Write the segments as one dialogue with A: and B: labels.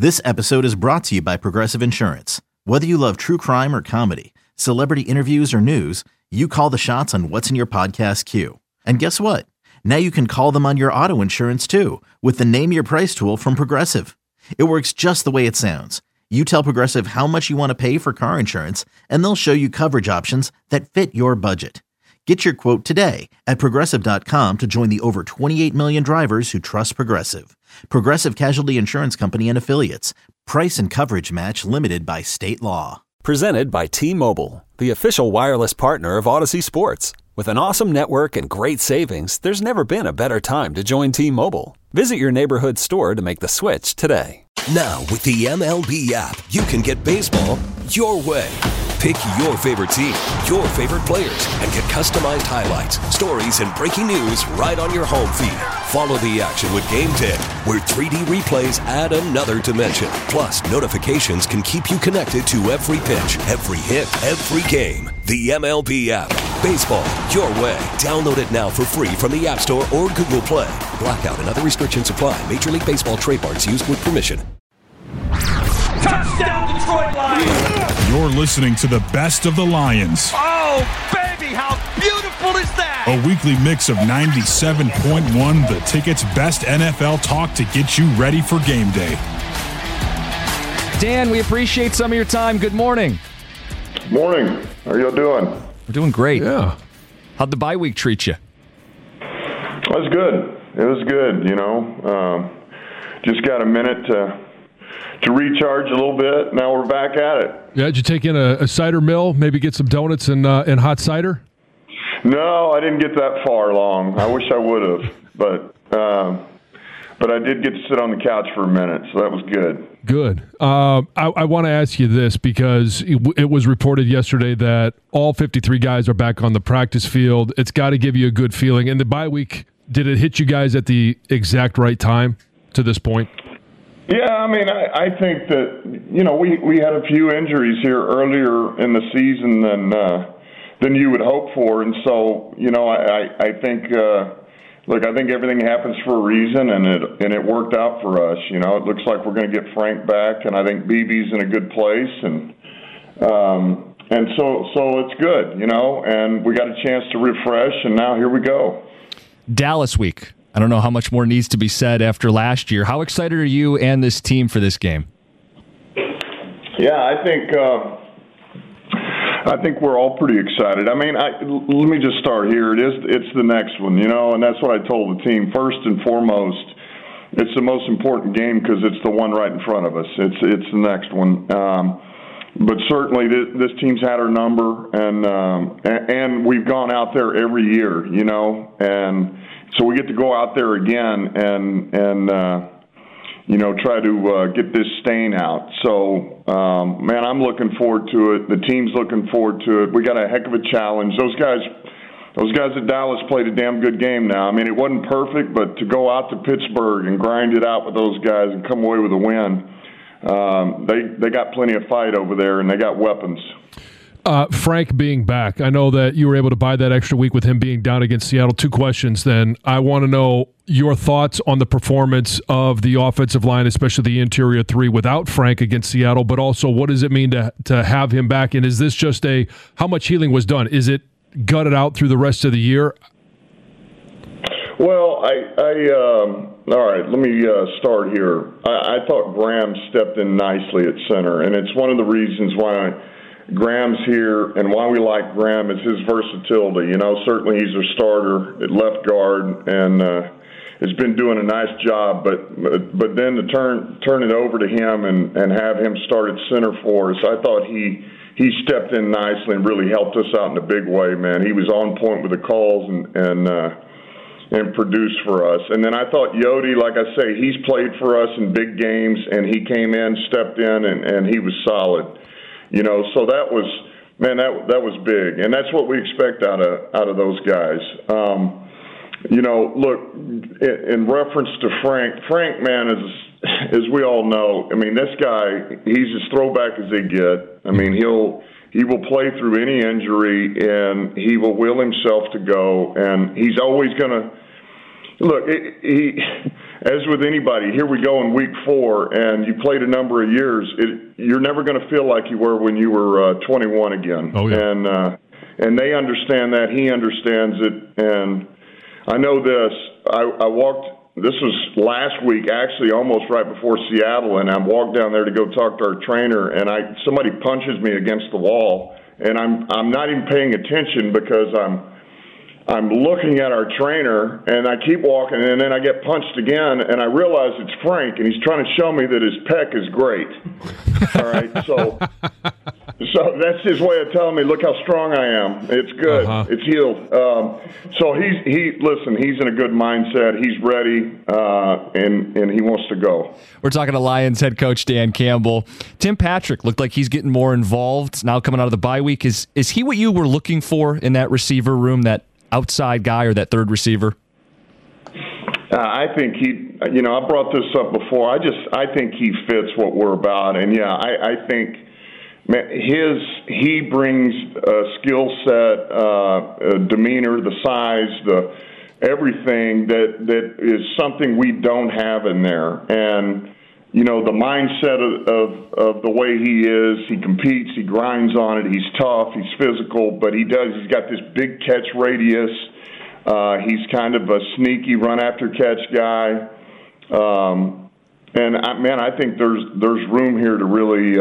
A: This episode is brought to you by Progressive Insurance. Whether you love true crime or comedy, celebrity interviews or news, you call the shots on what's in your podcast queue. And guess what? Now you can call them on your auto insurance too with the Name Your Price tool from Progressive. It works just the way it sounds. You tell Progressive how much you want to pay for car insurance, and they'll show you coverage options that fit your budget. Get your quote today at Progressive.com to join the over 28 million drivers who trust Progressive. Progressive Casualty Insurance Company and Affiliates. Price and coverage match limited by state law.
B: Presented by T-Mobile, the official wireless partner of Odyssey Sports. With an awesome network and great savings, there's never been a better time to join T-Mobile. Visit your neighborhood store to make the switch today.
C: Now, with the MLB app, you can get baseball your way. Pick your favorite team, your favorite players, and get customized highlights, stories, and breaking news right on your home feed. Follow the action with Game Day, where 3D replays add another dimension. Plus, notifications can keep you connected to every pitch, every hit, every game. The MLB app. Baseball your way. Download it now for free from the App Store or Google Play. Blackout and other restrictions apply. Major League Baseball trademarks used with permission.
D: Touchdown, Detroit Lions!
E: You're listening to the best of the Lions.
D: Oh, baby, how beautiful is that?
E: A weekly mix of 97.1 The Ticket's best NFL talk to get you ready for game day.
F: Dan, we appreciate some of your time. Good morning.
G: Morning. How are y'all doing?
F: We're doing great.
E: Yeah.
F: How'd the bye week treat you?
G: It was good. It was good, you know. Just got a minute to recharge a little bit. Now we're back at it.
H: Yeah, did you take in a cider mill, maybe get some donuts and hot cider?
G: No, I didn't get that far along. I wish I would have, but I did get to sit on the couch for a minute, so that was good.
H: Good. I want to ask you this because it was reported yesterday that all 53 guys are back on the practice field. It's got to give you a good feeling. And the bye week, did it hit you guys at the exact right time to this point?
G: Yeah, I mean, I think that, you know, we had a few injuries here earlier in the season than you would hope for. And so, you know, I think, look, I think everything happens for a reason, and it worked out for us. You know, it looks like we're going to get Frank back, and I think BB's in a good place. And so it's good, you know, and we got a chance to refresh, and now here we go.
F: Dallas week. I don't know how much more needs to be said after last year. How excited are you and this team for this game?
G: Yeah, I think we're all pretty excited. I mean, let me just start here. It's the next one, you know, and that's what I told the team. First and foremost, it's the most important game because it's the one right in front of us. It's the next one. But certainly this team's had our number, and we've gone out there every year, you know, and so we get to go out there again and you know, try to get this stain out. So, man, I'm looking forward to it. The team's looking forward to it. We got a heck of a challenge. Those guys at Dallas played a damn good game now. I mean, it wasn't perfect, but to go out to Pittsburgh and grind it out with those guys and come away with a win, they got plenty of fight over there, and they got weapons.
H: Frank being back, I know that you were able to buy that extra week with him being down against Seattle. Two questions then. I want to know your thoughts on the performance of the offensive line, especially the interior three without Frank against Seattle, but also what does it mean to have him back? And is this just how much healing was done? Is it gutted out through the rest of the year?
G: Well, all right, let me start here. I thought Graham stepped in nicely at center, and it's one of the reasons why Graham's here, and why we like Graham is his versatility. You know, certainly he's a starter at left guard and has been doing a nice job. But then to turn it over to him and have him start at center for us, I thought he stepped in nicely and really helped us out in a big way. Man, he was on point with the calls and produced for us. And then I thought Yodi, like I say, he's played for us in big games, and he came in, stepped in, and he was solid. You know, so that was big, and that's what we expect out of those guys. You know, look, in reference to Frank, man, as we all know, I mean, this guy, he's as throwback as they get. I mean, he will play through any injury, and he will will himself to go, and he's always going to look. as with anybody, here we go in week 4, and you played a number of years. You're never going to feel like you were when you were 21 again.
H: Oh, yeah.
G: And they understand that. He understands it. And I know this. I walked. This was last week, actually, almost right before Seattle, and I walked down there to go talk to our trainer, and somebody punches me against the wall, and I'm not even paying attention because I'm looking at our trainer, and I keep walking, and then I get punched again, and I realize it's Frank, and he's trying to show me that his pec is great. All right, so that's his way of telling me, look how strong I am. It's good. It's healed. So he's in a good mindset. He's ready, and he wants to go.
F: We're talking to Lions head coach Dan Campbell. Tim Patrick looked like he's getting more involved now coming out of the bye week. Is he what you were looking for in that receiver room, that outside guy or that third receiver?
G: I think I brought this up before. I think he fits what we're about. And yeah, I think he brings a skill set, a demeanor, the size, everything that is something we don't have in there. And, the mindset of the way he is, he competes, he grinds on it, he's tough, he's physical, but he's got this big catch radius. He's kind of a sneaky run-after-catch guy. I think there's room here to really,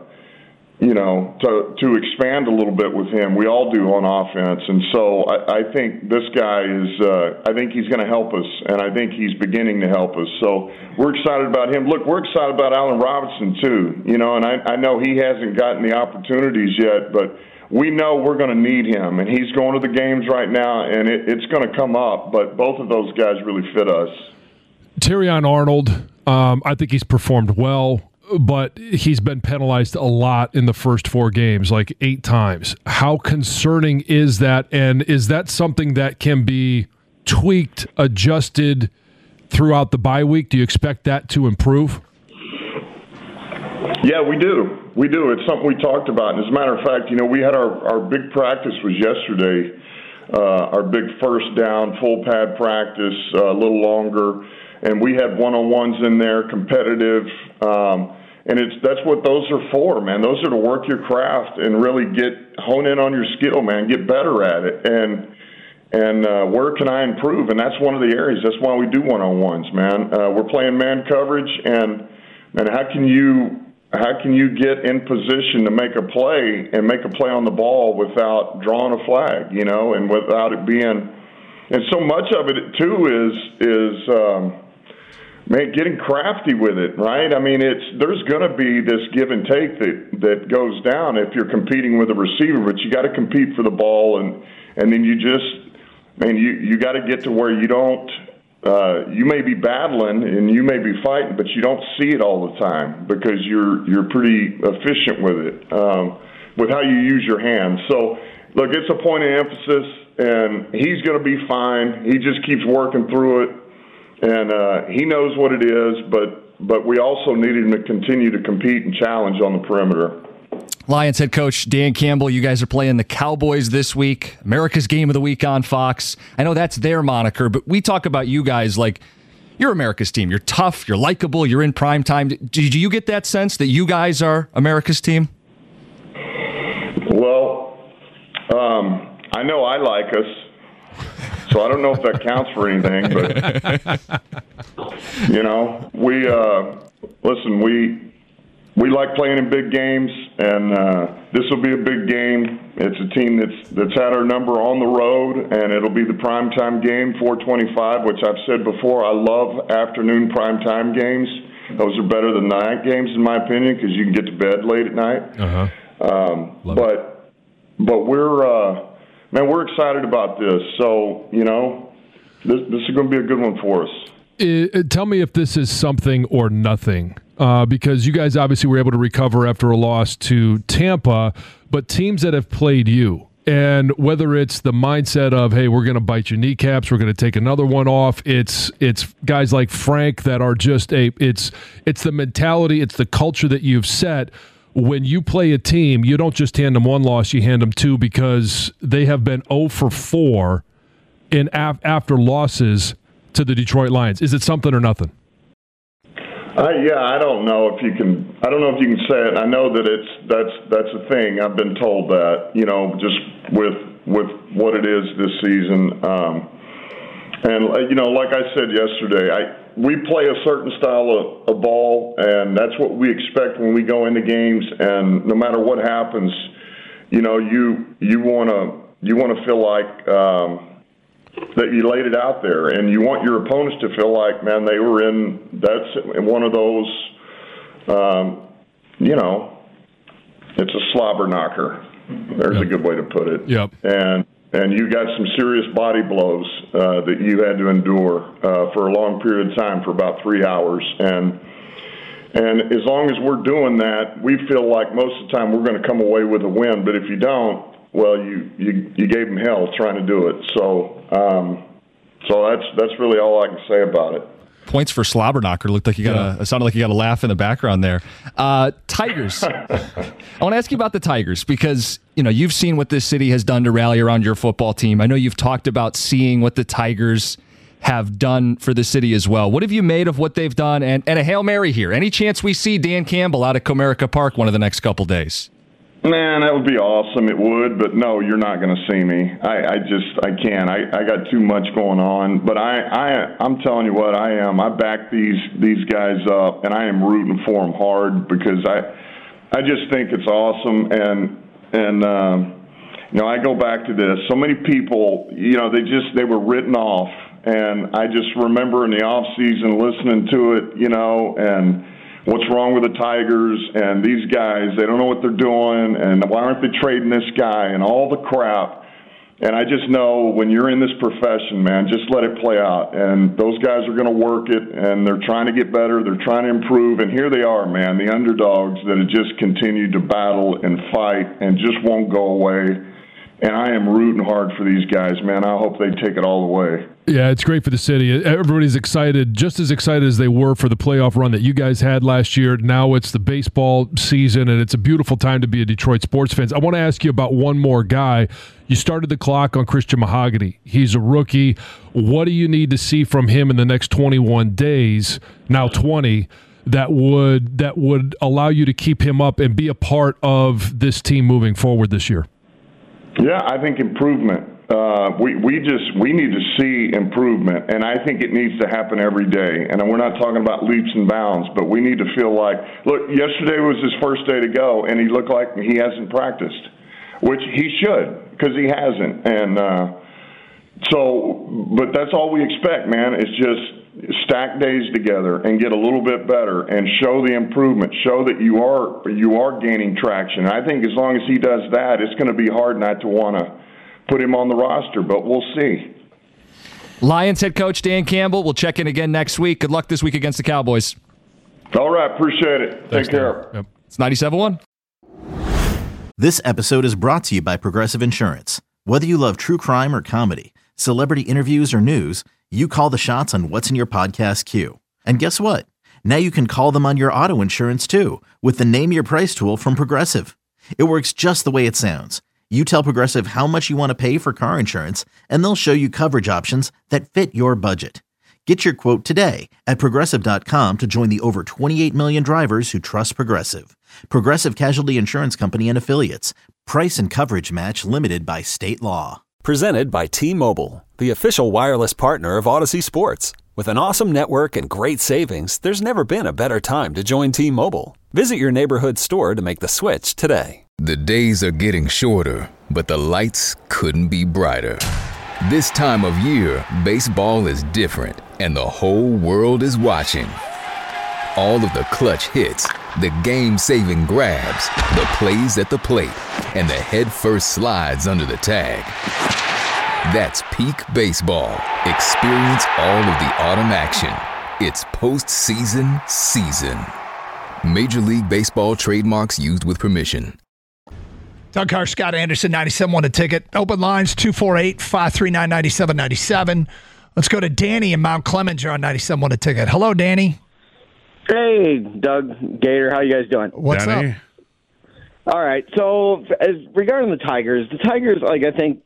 G: to expand a little bit with him. We all do on offense. And so I think this guy I think he's going to help us, and I think he's beginning to help us. So we're excited about him. Look, we're excited about Allen Robinson too, and I know he hasn't gotten the opportunities yet, but we know we're going to need him, and he's going to the games right now, and it's going to come up, but both of those guys really fit us.
H: Terrion Arnold, I think he's performed well, but he's been penalized a lot in the first 4 games, like 8 times. How concerning is that, and is that something that can be tweaked, adjusted throughout the bye week? Do you expect that to improve?
G: Yeah, we do. We do. It's something we talked about. And as a matter of fact, we had our big practice was yesterday, our big first down, full pad practice, a little longer. And we had one-on-ones in there, competitive. And that's what those are for, man. Those are to work your craft and really hone in on your skill, man, get better at it. And where can I improve? And that's one of the areas. That's why we do one-on-ones, man. We're playing man coverage, and how can you get in position to make a play and make a play on the ball without drawing a flag, and without it being – and so much of it, too, is getting crafty with it, right? I mean, there's going to be this give and take that goes down if you're competing with a receiver, but you got to compete for the ball, and then you got to get to where you don't you may be battling and you may be fighting, but you don't see it all the time because you're pretty efficient with it, with how you use your hands. So, look, it's a point of emphasis, and he's going to be fine. He just keeps working through it, and he knows what it is, but we also need him to continue to compete and challenge on the perimeter.
F: Lions head coach Dan Campbell, you guys are playing the Cowboys this week, America's Game of the Week on Fox. I know that's their moniker, but we talk about you guys like you're America's team. You're tough, you're likable, you're in prime time. Do you get that sense that you guys are America's team?
G: Well, I know I like us, so I don't know if that counts for anything, but, we like playing in big games, and this will be a big game. It's a team that's had our number on the road, and it'll be the primetime game, 4:25, which I've said before. I love afternoon primetime games. Those are better than night games, in my opinion, because you can get to bed late at night. But we're excited about this. So, this is going to be a good one for us.
H: Tell me if this is something or nothing. Because you guys obviously were able to recover after a loss to Tampa, but teams that have played you, and whether it's the mindset of, hey, we're going to bite your kneecaps, we're going to take another one off, it's guys like Frank that are just it's the mentality, it's the culture that you've set. When you play a team, you don't just hand them one loss, you hand them 2 because they have been 0 for 4 after losses to the Detroit Lions? Is it something or nothing?
G: I don't know if you can. I don't know if you can say it. I know that that's a thing. I've been told that, just with what it is this season. And like I said yesterday, we play a certain style of ball, and that's what we expect when we go into games. And no matter what happens, you want to feel like that you laid it out there, and you want your opponents to feel like, man, they were in. That's one of those. It's a slobber knocker. There's a good way to put it.
H: Yep.
G: And you got some serious body blows that you had to endure for a long period of time, for about 3 hours. And as long as we're doing that, we feel like most of the time we're going to come away with a win. But if you don't, well, you gave them hell trying to do it. So that's really all I can say about it.
F: Points for Slobberknocker. Looked like it sounded like you got a laugh in the background there. Tigers. I want to ask you about the Tigers because, you've seen what this city has done to rally around your football team. I know you've talked about seeing what the Tigers have done for the city as well. What have you made of what they've done? And a Hail Mary here. Any chance we see Dan Campbell out at Comerica Park one of the next couple days?
G: Man, that would be awesome. It would, but no, you're not going to see me. I can't. I got too much going on. But I'm telling you what, I am. I back these guys up, and I am rooting for them hard because I just think it's awesome. And I go back to this. So many people, they were written off, and I just remember in the off season listening to it, and what's wrong with the Tigers and these guys, they don't know what they're doing, and why aren't they trading this guy and all the crap. And I just know when you're in this profession, man, just let it play out. And those guys are going to work it, and they're trying to get better. They're trying to improve. And here they are, man, the underdogs that have just continued to battle and fight and just won't go away. And I am rooting hard for these guys, man. I hope they take it all the way.
H: Yeah, it's great for the city. Everybody's excited, just as excited as they were for the playoff run that you guys had last year. Now it's the baseball season, and it's a beautiful time to be a Detroit sports fan. I want to ask you about one more guy. You started the clock on Christian Mahogany. He's a rookie. What do you need to see from him in the next 21 days, now 20, that would allow you to keep him up and be a part of this team moving forward this year?
G: Yeah, I think improvement. We need to see improvement, and I think it needs to happen every day. And we're not talking about leaps and bounds, but we need to feel like, look, yesterday was his first day to go, and he looked like he hasn't practiced, which he should, because he hasn't. And but that's all we expect, man, is just stack days together and get a little bit better and show the improvement, show that you are gaining traction. I think as long as he does that, it's going to be hard not to want to put him on the roster, but we'll see.
F: Lions head coach Dan Campbell. We'll check in again next week. Good luck this week against the Cowboys.
G: All right, appreciate it. Take care.
H: Yep.
F: It's 97.1.
A: This episode is brought to you by Progressive Insurance. Whether you love true crime or comedy, celebrity interviews or news, you call the shots on what's in your podcast queue. And guess what? Now you can call them on your auto insurance too with the Name Your Price tool from Progressive. It works just the way it sounds. You tell Progressive how much you want to pay for car insurance, and they'll show you coverage options that fit your budget. Get your quote today at Progressive.com to join the over 28 million drivers who trust Progressive. Progressive Casualty Insurance Company and Affiliates. Price and coverage match limited by state law.
B: Presented by T-Mobile, the official wireless partner of Odyssey Sports. With an awesome network and great savings, there's never been a better time to join T-Mobile. Visit your neighborhood store to make the switch today.
I: The days are getting shorter, but the lights couldn't be brighter. This time of year, baseball is different, and the whole world is watching. All of the clutch hits, the game-saving grabs, the plays at the plate, and the head-first slides under the tag. That's peak baseball. Experience all of the autumn action. It's postseason season. Major League Baseball trademarks used with permission.
J: Doug Carr, Scott Anderson, 97.1 A Ticket. Open lines, 248-539-9797. Let's go to Danny in Mount Clemens. You're on 97.1 A Ticket. Hello, Danny.
K: Hey, Doug, Gator. How you guys doing?
J: What's
E: Danny?
J: up?
K: All right. So, regarding the Tigers, like I think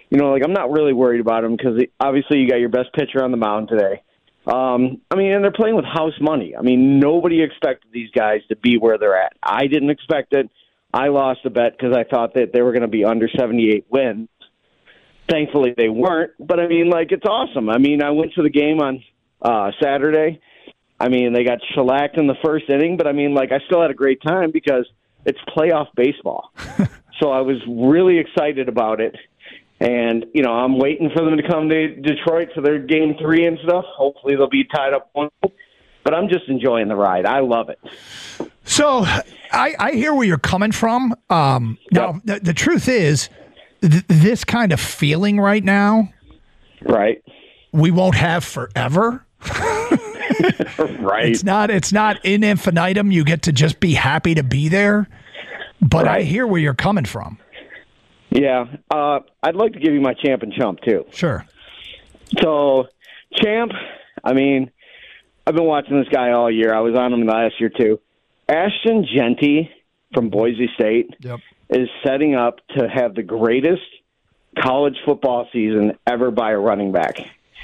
K: I'm not really worried about them because obviously you got your best pitcher on the mound today. And they're playing with house money. Nobody expected these guys to be where they're at. I didn't expect it. I lost a bet because I thought that they were going to be under 78 wins. Thankfully, they weren't. But, it's awesome. I went to the game on Saturday. They got shellacked in the first inning. But, I still had a great time because it's playoff baseball. So I was really excited about it. And, I'm waiting for them to come to Detroit for their Game 3 and stuff. Hopefully they'll be tied up 1. But I'm just enjoying the ride. I love it.
J: So I hear where you're coming from. Now, the truth is, this kind of feeling right now,
K: right,
J: we won't have forever.
K: Right.
J: It's not in infinitum. You get to just be happy to be there. But right. I hear where you're coming from.
K: Yeah. I'd like to give you my champ and chump, too.
J: Sure.
K: So, champ, I've been watching this guy all year. I was on him last year, too. Ashton Genty from Boise State is setting up to have the greatest college football season ever by a running back.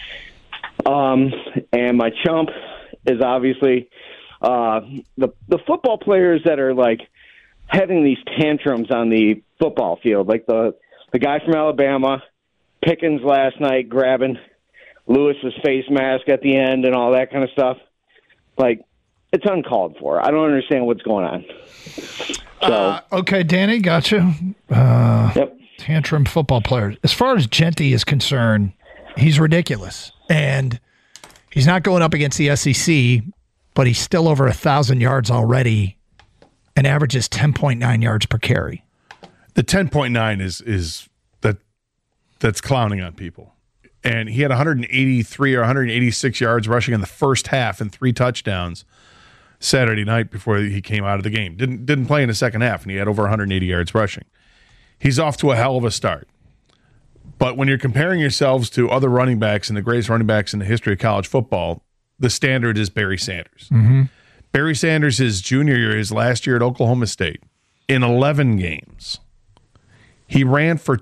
K: And my chump is obviously the football players that are, having these tantrums on the football field, like the guy from Alabama, Pickens last night grabbing Lewis's face mask at the end and all that kind of stuff. It's uncalled for. I don't understand what's going on. So,
J: okay, Danny, gotcha. Tantrum football players. As far as Genty is concerned, he's ridiculous. And he's not going up against the SEC, but he's still over 1,000 yards already and averages 10.9 yards per carry.
L: The 10.9 is that's clowning on people. And he had 183 or 186 yards rushing in the first half and 3 touchdowns Saturday night before he came out of the game. Didn't play in the second half, and he had over 180 yards rushing. He's off to a hell of a start. But when you're comparing yourselves to other running backs and the greatest running backs in the history of college football, the standard is Barry Sanders.
J: Mm-hmm.
L: Barry Sanders, his junior year, his last year at Oklahoma State, in 11 games, he ran for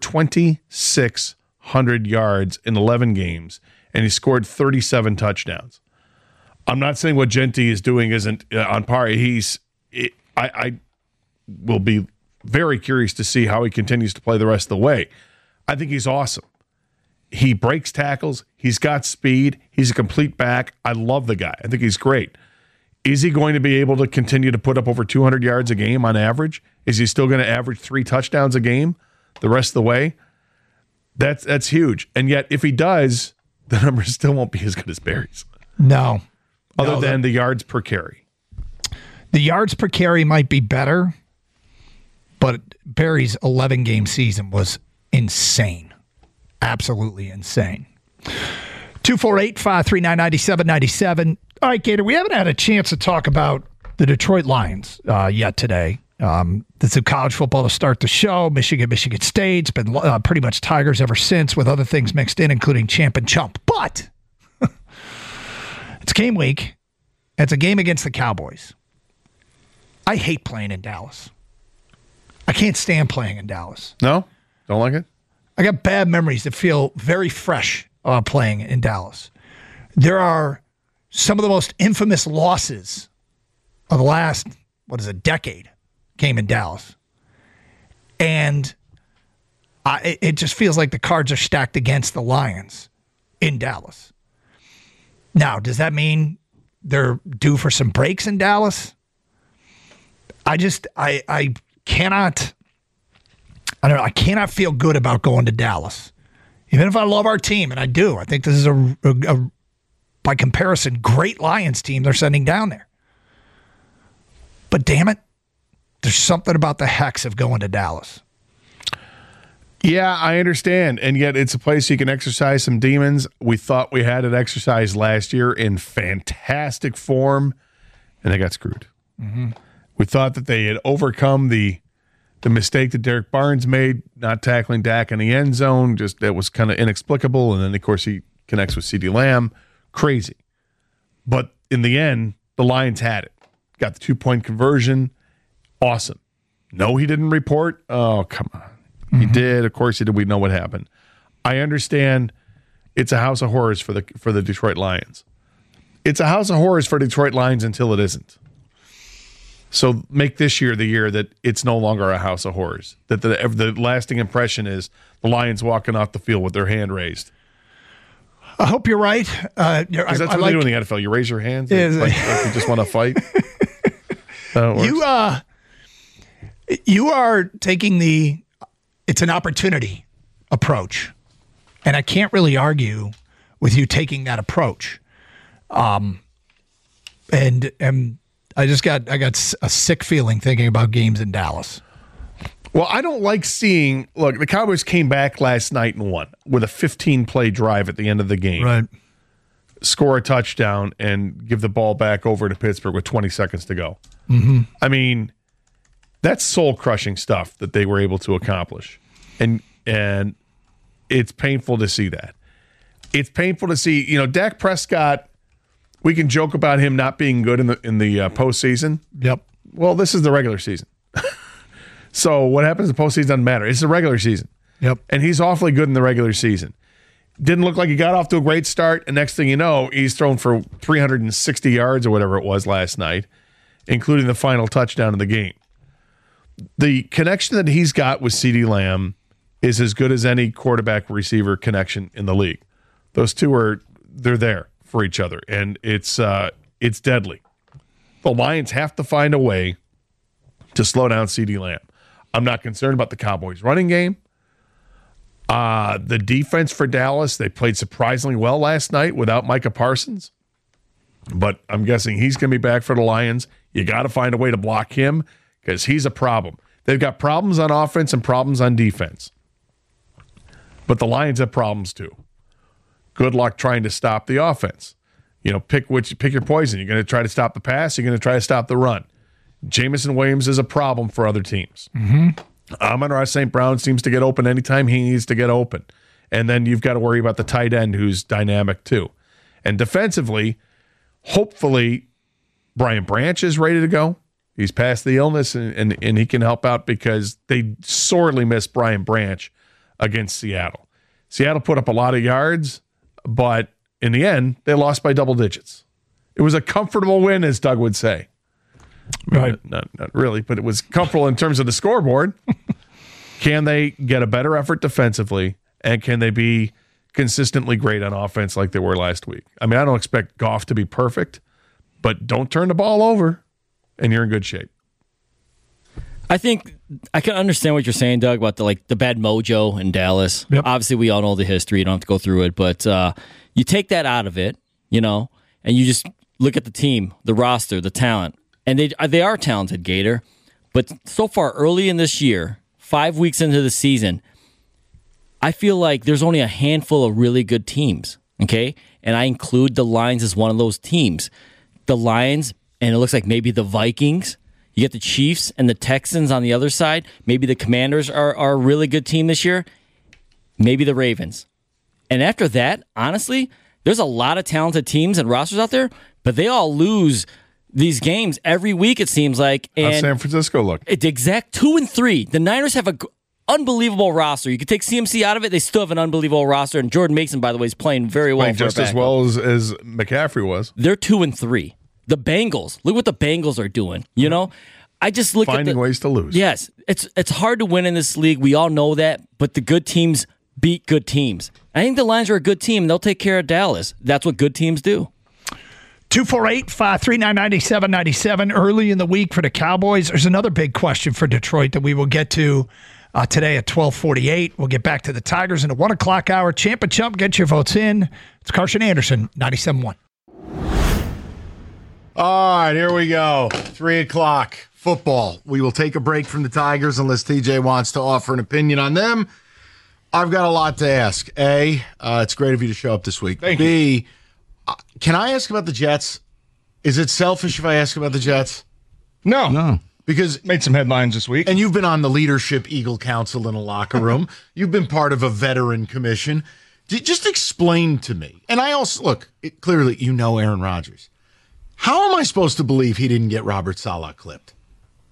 L: 2,600 yards in 11 games, and he scored 37 touchdowns. I'm not saying what Genty is doing isn't on par. I will be very curious to see how he continues to play the rest of the way. I think he's awesome. He breaks tackles. He's got speed. He's a complete back. I love the guy. I think he's great. Is he going to be able to continue to put up over 200 yards a game on average? Is he still going to average 3 touchdowns a game the rest of the way? That's huge. And yet, if he does, the numbers still won't be as good as Barry's.
J: No.
L: Other than the yards per carry.
J: The yards per carry might be better, but Barry's 11-game season was insane. Absolutely insane. 248-539-9797. All right, Gator, we haven't had a chance to talk about the Detroit Lions yet today. This is college football to start the show. Michigan State. It's been pretty much Tigers ever since with other things mixed in, including champ and chump. But it's game week. It's a game against the Cowboys. I hate playing in Dallas. I can't stand playing in Dallas.
L: No? Don't like it?
J: I got bad memories that feel very fresh playing in Dallas. There are some of the most infamous losses of the last, decade came in Dallas. And it just feels like the cards are stacked against the Lions in Dallas. Now, does that mean they're due for some breaks in Dallas? I cannot feel good about going to Dallas. Even if I love our team, and I do. I think this is a by comparison, great Lions team they're sending down there. But damn it, there's something about the hex of going to Dallas.
L: Yeah, I understand. And yet it's a place you can exercise some demons. We thought we had it exercised last year in fantastic form, and they got screwed.
J: Mm-hmm.
L: We thought that they had overcome the mistake that Derek Barnes made, not tackling Dak in the end zone. Just that was kind of inexplicable. And then, of course, he connects with CeeDee Lamb. Crazy. But in the end, the Lions had it. Got the 2-point conversion. Awesome. No, he didn't report. Oh, come on. He did. Of course he did. We know what happened. I understand it's a house of horrors for the Detroit Lions. It's a house of horrors for Detroit Lions until it isn't. So make this year the year that it's no longer a house of horrors. That the lasting impression is the Lions walking off the field with their hand raised.
J: I hope you're right.
L: Because that's what they do in the NFL. You raise your hands, like you just want to fight.
J: You are taking it's an opportunity approach, and I can't really argue with you taking that approach. And I got a sick feeling thinking about games in Dallas.
L: Well, I don't like seeing. Look, the Cowboys came back last night and won with a 15-play drive at the end of the game.
J: Right.
L: Score a touchdown and give the ball back over to Pittsburgh with 20 seconds to go.
J: Mm-hmm.
L: I mean, that's soul-crushing stuff that they were able to accomplish, and it's painful to see that. It's painful to see. Dak Prescott. We can joke about him not being good in the postseason.
J: Yep.
L: Well, this is the regular season. So what happens in the postseason doesn't matter. It's the regular season.
J: Yep.
L: And he's awfully good in the regular season. Didn't look like he got off to a great start, and next thing you know, he's thrown for 360 yards or whatever it was last night, including the final touchdown of the game. The connection that he's got with CeeDee Lamb is as good as any quarterback-receiver connection in the league. Those two they're there for each other, and it's deadly. The Lions have to find a way to slow down CeeDee Lamb. I'm not concerned about the Cowboys' running game. The defense for Dallas, they played surprisingly well last night without Micah Parsons. But I'm guessing he's going to be back for the Lions. You got to find a way to block him because he's a problem. They've got problems on offense and problems on defense. But the Lions have problems too. Good luck trying to stop the offense. Pick your poison. You're going to try to stop the pass. You're going to try to stop the run. Jamison Williams is a problem for other teams.
J: Mm-hmm.
L: Amon-Ra St. Brown seems to get open anytime he needs to get open. And then you've got to worry about the tight end who's dynamic too. And defensively, hopefully, Brian Branch is ready to go. He's past the illness and he can help out because they sorely missed Brian Branch against Seattle. Seattle put up a lot of yards, but in the end, they lost by double digits. It was a comfortable win, as Doug would say.
J: Right.
L: Not really, but it was comfortable in terms of the scoreboard. Can they get a better effort defensively, and can they be consistently great on offense like they were last week? I mean, I don't expect Goff to be perfect, but don't turn the ball over, and you're in good shape.
M: I think I can understand what you're saying, Doug, about the bad mojo in Dallas.
J: Yep.
M: Obviously, we all know the history. You don't have to go through it, but you take that out of it, and you just look at the team, the roster, the talent. And they are talented, Gator. But so far, early in this year, 5 weeks into the season, I feel like there's only a handful of really good teams, okay? And I include the Lions as one of those teams. The Lions, and it looks like maybe the Vikings. You get the Chiefs and the Texans on the other side. Maybe the Commanders are a really good team this year. Maybe the Ravens. And after that, honestly, there's a lot of talented teams and rosters out there, but they all lose these games every week, it seems like. And
L: how's San Francisco look?
M: It's exact 2-3. The Niners have an unbelievable roster. You could take CMC out of it, they still have an unbelievable roster. And Jordan Mason, by the way, is playing very well.
L: Just as well as McCaffrey was.
M: They're 2-3. The Bengals, look what the Bengals are doing. I just look
L: finding ways to lose.
M: Yes, it's hard to win in this league. We all know that, but the good teams beat good teams. I think the Lions are a good team. They'll take care of Dallas. That's what good teams do.
J: 248-539-9797 early in the week for the Cowboys. There's another big question for Detroit that we will get to today at 12:48. We'll get back to the Tigers in the 1 o'clock hour. Champ and Chump, get your votes in. It's Carson Anderson, 97.1.
N: All right, here we go. 3 o'clock, football. We will take a break from the Tigers unless TJ wants to offer an opinion on them. I've got a lot to ask. A, it's great of you to show up this week.
L: Thank
N: you. Can I ask about the Jets? Is it selfish if I ask about the Jets?
O: No.
N: Because
O: made some headlines this week.
N: And you've been on the Leadership Eagle Council in a locker room. You've been part of a veteran commission. Just explain to me. And I also, clearly you know Aaron Rodgers. How am I supposed to believe he didn't get Robert Saleh clipped?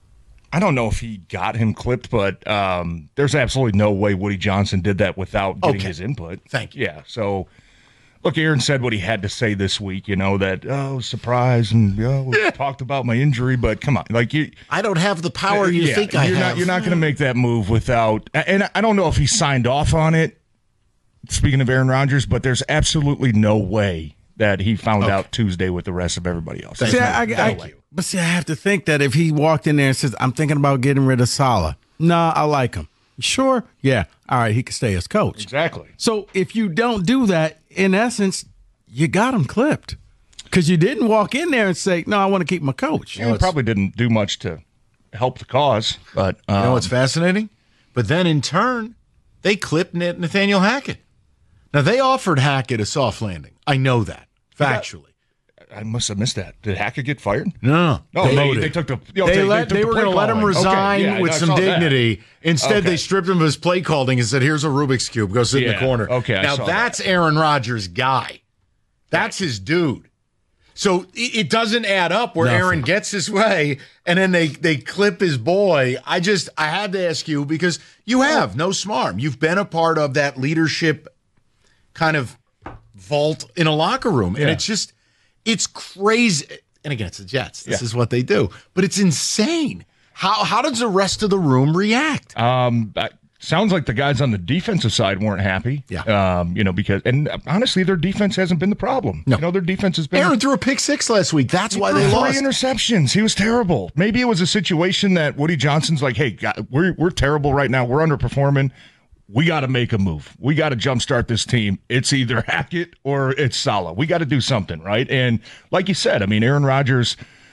O: I don't know if he got him clipped, but there's absolutely no way Woody Johnson did that without getting his input.
N: Thank you.
O: Yeah, so look, Aaron said what he had to say this week, that, surprise, and we talked about my injury, but come on.
N: I don't have the power you think I have.
O: You're not going to make that move without, and I don't know if he signed off on it, speaking of Aaron Rodgers, but there's absolutely no way that he found out Tuesday with the rest of everybody else.
P: But I have to think that if he walked in there and says, I'm thinking about getting rid of Saleh. Nah, I like him. Sure? Yeah. All right, he can stay as coach.
O: Exactly.
P: So if you don't do that, in essence, you got him clipped. Because you didn't walk in there and say, no, I want to keep my coach.
O: He probably didn't do much to help the cause. But
N: you know what's fascinating? But then in turn, they clipped Nathaniel Hackett. Now, they offered Hackett a soft landing. I know that, factually.
O: I must have missed that. Did Hackett get fired?
N: No.
O: They took the.
N: They were going to let him resign with some dignity. Instead, they stripped him of his play calling and said, here's a Rubik's Cube. Go sit in the corner.
O: Okay,
N: now, that's Aaron Rodgers' guy. That's his dude. So it doesn't add up where Aaron gets his way and then they clip his boy. I had to ask you because you have no smarm. You've been a part of that leadership kind of vault in a locker room. And it's crazy. And again, it's the Jets. This is what they do. But it's insane. How does the rest of the room react?
O: Sounds like the guys on the defensive side weren't happy. Yeah. Because honestly, their defense hasn't been the problem. No. Their defense has been.
N: Aaron threw a pick six last week. That's why they lost.
O: 3 interceptions. He was terrible. Maybe it was a situation that Woody Johnson's like, hey, we're terrible right now. We're underperforming. We got to make a move. We got to jumpstart this team. It's either Hackett or it's Saleh. We got to do something, right? And like you said, Aaron Rodgers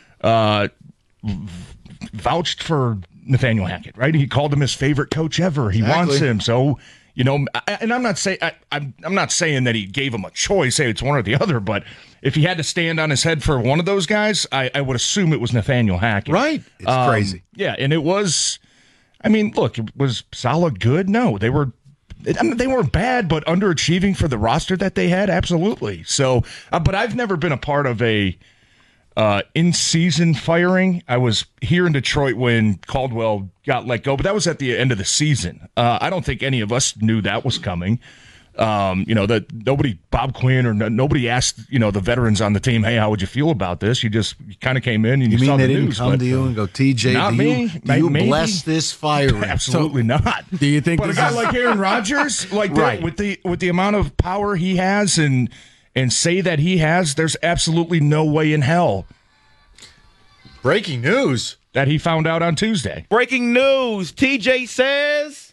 O: vouched for Nathaniel Hackett, right? He called him his favorite coach ever. He wants him. So, and I'm not saying that he gave him a choice, say it's one or the other, but if he had to stand on his head for one of those guys, I would assume it was Nathaniel Hackett.
N: Right. It's crazy.
O: Yeah, and it was. Look, was Saleh good? No, they weren't bad, but underachieving for the roster that they had, absolutely. So, but I've never been a part of a in-season firing. I was here in Detroit when Caldwell got let go, but that was at the end of the season. I don't think any of us knew that was coming. That nobody, Bob Quinn or nobody asked, the veterans on the team, hey, how would you feel about this? You kind of came in and you saw the news.
N: You mean they didn't come to you and go, TJ, do you bless this firing?
O: Absolutely not.
P: Do you think?
O: But a guy like Aaron Rodgers, that, with the amount of power he has and say that he has, there's absolutely no way in hell.
N: Breaking news
O: that he found out on Tuesday.
Q: Breaking news. TJ says.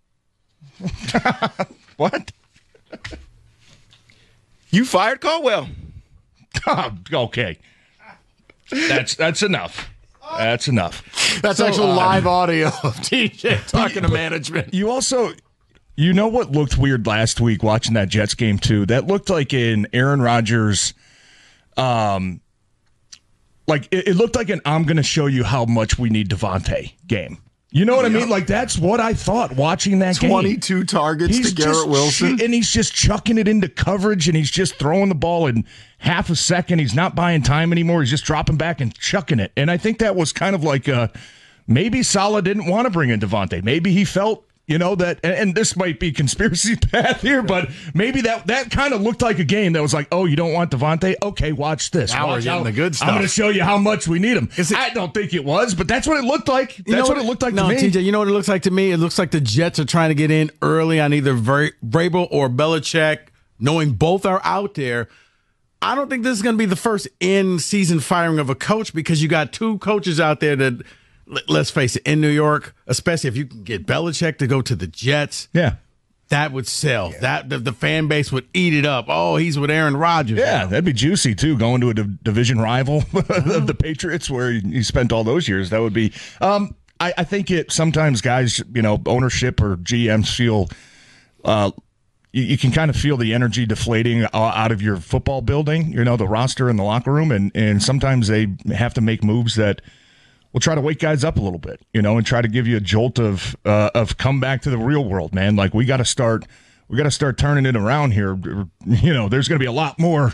O: What?
Q: You fired Caldwell.
O: Okay. That's enough. That's enough.
N: That's actual live audio of TJ talking to management.
O: You also, what looked weird last week watching that Jets game too? That looked like an Aaron Rodgers, it looked like an I'm going to show you how much we need Devontae game. You know what I mean? That's what I thought watching that game.
N: 22 targets to Garrett Wilson.
O: And he's just chucking it into coverage, and he's just throwing the ball in half a second. He's not buying time anymore. He's just dropping back and chucking it. And I think that was kind of like maybe Saleh didn't want to bring in Devontae. Maybe he felt, that, and this might be conspiracy path here, but maybe that kind of looked like a game that was like, oh, you don't want Devontae? Okay, watch this.
N: Now we're getting the good stuff.
O: I'm going to show you how much we need him. I don't think it was, but that's what it looked like. That's what it looked like to me.
P: No, TJ, you know what it looks like to me? It looks like the Jets are trying to get in early on either Vrabel or Belichick, knowing both are out there. I don't think this is going to be the first in-season firing of a coach because you got 2 coaches out there that – let's face it, in New York, especially if you can get Belichick to go to the Jets, that would sell. Yeah. That the fan base would eat it up. Oh, he's with Aaron Rodgers.
O: Yeah, that'd be juicy too. Going to a division rival of the Patriots, where he spent all those years. That would be. I think it sometimes guys, ownership or GMs feel. You can kind of feel the energy deflating out of your football building. The roster and the locker room, and sometimes they have to make moves that. We'll try to wake guys up a little bit, and try to give you a jolt of come back to the real world, man. Like we got to start we got to start turning it around here. You know, there's going to be a lot more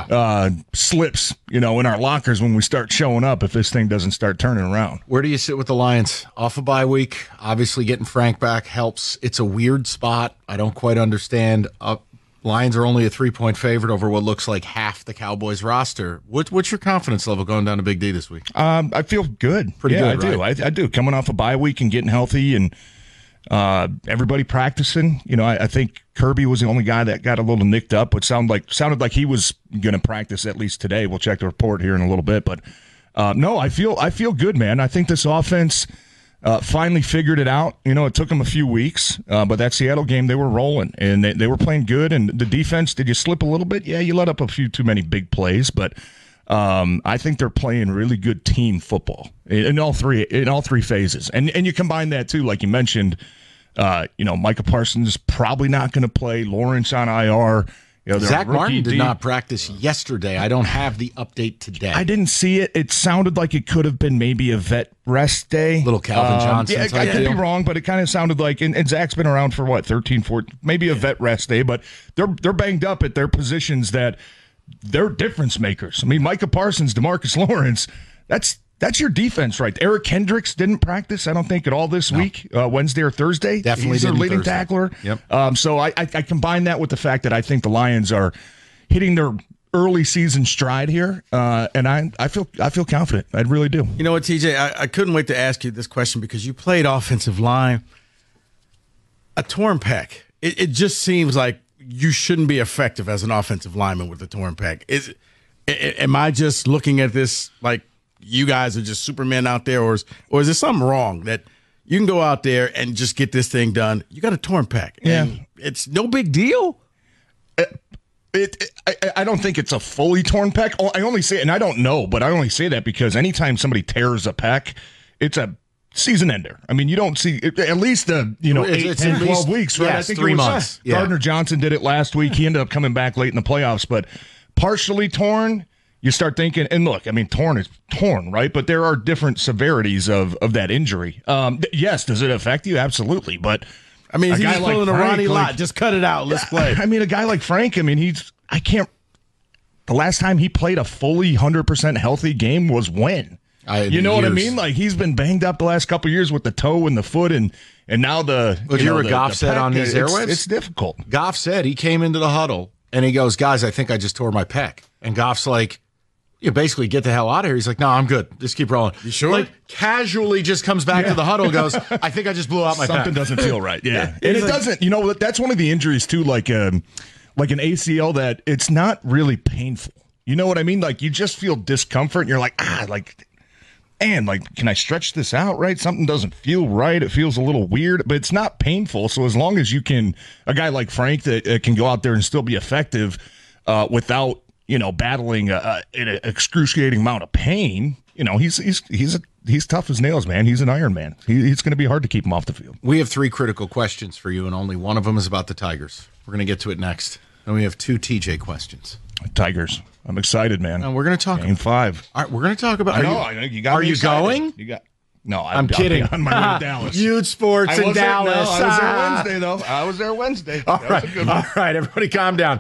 O: slips, you know, in our lockers when we start showing up if this thing doesn't start turning around.
N: Where do you sit with the Lions? Off a bye week, obviously getting Frank back helps. It's a weird spot. I don't quite understand. Lions are only a 3-point favorite over what looks like half the Cowboys roster. What's your confidence level going down to Big D this week?
O: I feel good.
N: Pretty good,
O: I do. I do. Coming off a bye week and getting healthy and everybody practicing. You know, I think Kirby was the only guy that got a little nicked up, which sounded like he was going to practice at least today. We'll check the report here in a little bit. But no, I feel good, man. I think this offense finally figured it out. You know, it took them a few weeks, but that Seattle game, they were rolling, and they were playing good. And the defense, did you slip a little bit? Yeah, you let up a few too many big plays, but I think they're playing really good team football in all three phases. And you combine that, too, like you mentioned, you know, Micah Parsons probably not going to play. Lawrence on IR. You know,
N: Zach Martin did not practice yesterday. I don't have the update today.
O: I didn't see it. It sounded like it could have been maybe a vet rest day.
N: Little Calvin Johnson.
O: Yeah, I could be wrong, but it kind of sounded like, and Zach's been around for what, 13, 14, maybe a vet rest day, but they're banged up at their positions that they're difference makers. I mean, Micah Parsons, DeMarcus Lawrence, that's your defense, right? Eric Kendricks didn't practice, I don't think, at all this week, Wednesday or Thursday.
N: Definitely
O: He's their leading
N: Thursday.
O: tackler.
N: Yep.
O: So I combine that with the fact that I think the Lions are hitting their early season stride here, and I feel confident. I really do.
P: You know what, TJ? I couldn't wait to ask you this question because you played offensive line. A torn pec. It just seems like you shouldn't be effective as an offensive lineman with a torn pec. Am I just looking at this like you guys are just Supermen out there, or is there something wrong that you can go out there and just get this thing done? You got a torn pec.
O: Yeah.
P: And it's no big deal.
O: I don't think it's a fully torn pec. I only say, and I don't know, but I only say that because anytime somebody tears a pec, it's a season ender. I mean, you don't see at least 8, 10, 12 weeks, right?
N: Yeah,
O: I think
N: 3 months. Yeah.
O: Gardner Johnson did it last week. He ended up coming back late in the playoffs, but partially torn, you start thinking, and look, I mean, torn is torn, right? But there are different severities of that injury. Yes, does it affect you? Absolutely, but
P: I mean, he's pulling a Ronnie Lott. Just cut it out. Let's play.
O: I mean, a guy like Frank, I mean, the last time he played a fully 100% healthy game was when? You know what I mean? Like, he's been banged up the last couple of years with the toe and the foot, and now the.
N: Look, you hear what Goff said on these airwaves?
O: It's difficult.
N: Goff said he came into the huddle and he goes, "Guys, I think I just tore my pec." And Goff's like, "You basically get the hell out of here." He's like, "No, I'm good. Just keep rolling."
P: You sure?
N: Like, casually just comes back to the huddle and goes, "I think I just blew out my
O: Something
N: pec."
O: doesn't feel right. Yeah. And it doesn't, you know, that's one of the injuries too, like an ACL, that it's not really painful. You know what I mean? Like, you just feel discomfort and you're like, can I stretch this out, right? Something doesn't feel right. It feels a little weird, but it's not painful. So as long as you can, a guy like Frank that can go out there and still be effective without, you know, battling an excruciating amount of pain, you know, he's tough as nails, man. He's an Iron Man. It's going to be hard to keep him off the field.
N: We have 3 critical questions for you, and only one of them is about the Tigers. We're going to get to it next. And we have 2 TJ questions.
O: Tigers. I'm excited, man.
N: And we're going to talk
O: Game 5.
N: All right, we're going to talk about.
O: I know. You got.
N: Are
O: me
N: you
O: excited.
N: going?
O: You got. No,
N: I'm kidding.
O: On my way to Dallas.
N: Huge sports in Dallas.
O: I was there Wednesday, though. I was there Wednesday.
N: All right, everybody, calm down.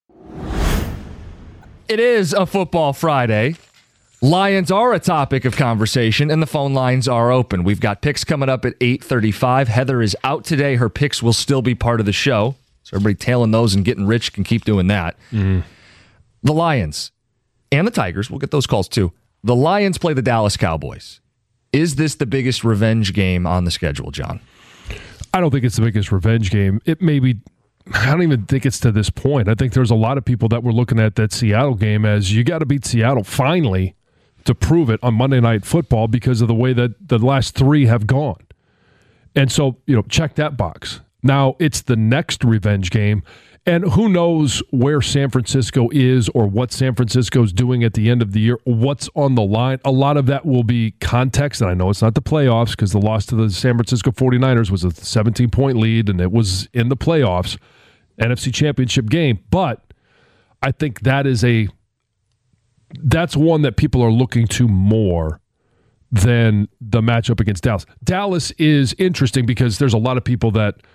F: It is a football Friday. Lions are a topic of conversation, and the phone lines are open. We've got picks coming up at 8:35. Heather is out today. Her picks will still be part of the show. So everybody tailing those and getting rich can keep doing that. Mm-hmm. The Lions and the Tigers, we'll get those calls too. The Lions play the Dallas Cowboys. Is this the biggest revenge game on the schedule, John?
H: I don't think it's the biggest revenge game. It may be. I don't even think it's to this point. I think there's a lot of people that were looking at that Seattle game as you got to beat Seattle finally to prove it on Monday Night Football because of the way that the last 3 have gone. And so, you know, check that box. Now it's the next revenge game, and who knows where San Francisco is or what San Francisco's doing at the end of the year, what's on the line. A lot of that will be context, and I know it's not the playoffs because the loss to the San Francisco 49ers was a 17-point lead, and it was in the playoffs, NFC Championship game. But I think that's one that people are looking to more than the matchup against Dallas. Dallas is interesting because there's a lot of people that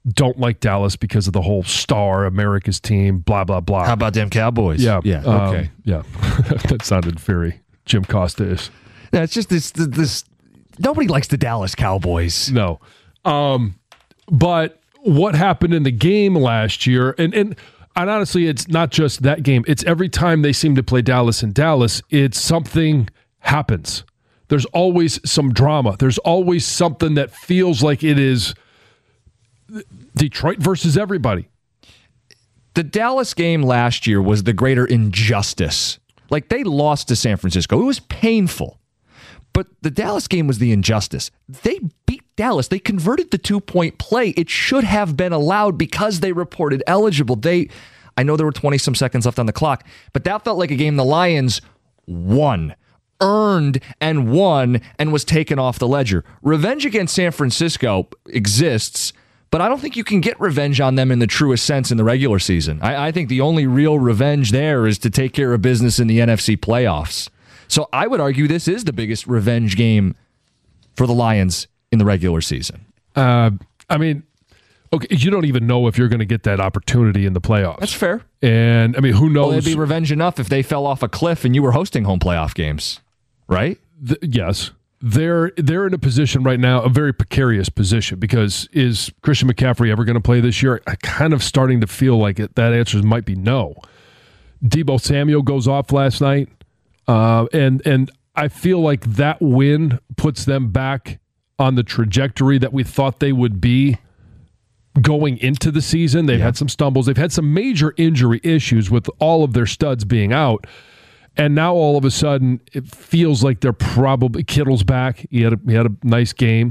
H: don't like Dallas because of the whole star America's team, blah, blah, blah.
F: How about them Cowboys?
H: Yeah.
F: Yeah. Okay.
H: Yeah. That sounded very Jim Costa-ish.
F: Yeah, it's just this. Nobody likes the Dallas Cowboys.
H: No. But what happened in the game last year, and honestly, it's not just that game. It's every time they seem to play Dallas in Dallas, it's something happens. There's always some drama. There's always something that feels like it is Detroit versus everybody.
F: The Dallas game last year was the greater injustice. Like, they lost to San Francisco. It was painful. But the Dallas game was the injustice. They beat Dallas. They converted the 2-point play. It should have been allowed because they reported eligible. I know there were 20-some seconds left on the clock, but that felt like a game the Lions earned and won and was taken off the ledger. Revenge against San Francisco exists, but I don't think you can get revenge on them in the truest sense in the regular season. I think the only real revenge there is to take care of business in the NFC playoffs. So I would argue this is the biggest revenge game for the Lions in the regular season.
H: I mean, okay, you don't even know if you're going to get that opportunity in the playoffs.
F: That's fair.
H: And, I mean, who knows?
F: Well, it'd be revenge enough if they fell off a cliff and you were hosting home playoff games, right?
H: Yes. They're in a position right now, a very precarious position, because is Christian McCaffrey ever going to play this year? I'm kind of starting to feel like that answer might be no. Deebo Samuel goes off last night. And I feel like that win puts them back on the trajectory that we thought they would be going into the season. They've had some stumbles. They've had some major injury issues with all of their studs being out. And now all of a sudden it feels like they're probably Kittle's back. He had a nice game.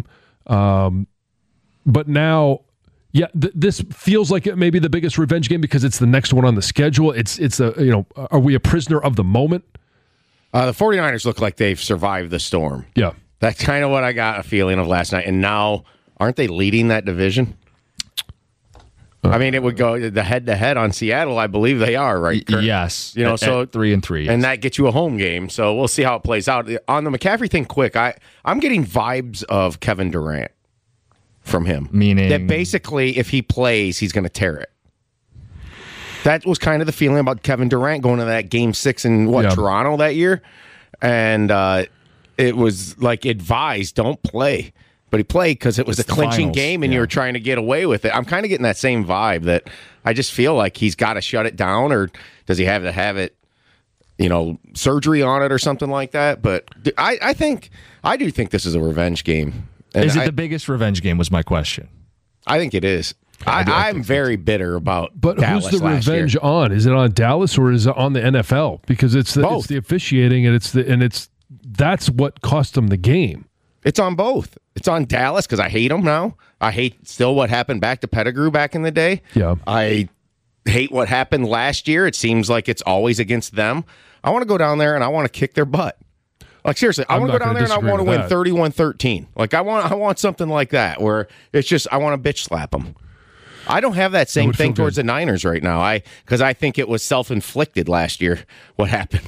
H: But now, this feels like it may be the biggest revenge game because it's the next one on the schedule. Are we a prisoner of the moment?
R: The 49ers look like they've survived the storm.
H: Yeah.
R: That's kind of what I got a feeling of last night. And now, aren't they leading that division? I mean, it would go the head-to-head on Seattle. I believe they are, right?
F: Yes.
R: So
F: 3-3. Yes.
R: And that gets you a home game. So we'll see how it plays out. On the McCaffrey thing, quick, I'm getting vibes of Kevin Durant from him.
F: Meaning?
R: That basically, if he plays, he's going to tear it. That was kind of the feeling about Kevin Durant going to that Game 6 in Toronto that year. And it was like advised, don't play. But he played because it was a clinching game and you were trying to get away with it. I'm kind of getting that same vibe that I just feel like he's got to shut it down, or does he have to have it, surgery on it or something like that? But I do think this is a revenge game. And
F: is it the biggest revenge game was my question.
R: I think it is. I'm very bitter about
H: But
R: Dallas
H: who's the revenge on? Is it on Dallas or is it on the NFL? Because it's the officiating and that's what cost them the game.
R: It's on both. It's on Dallas because I hate them now. I hate still what happened back to Pettigrew back in the day.
H: Yeah.
R: I hate what happened last year. It seems like it's always against them. I want to go down there and I want to kick their butt. Like, seriously, I want to go down there and I want to win 31-13. Like, I want something like that where it's just I want to bitch slap them. I don't have that same thing towards the Niners right now. Because I think it was self-inflicted last year what happened.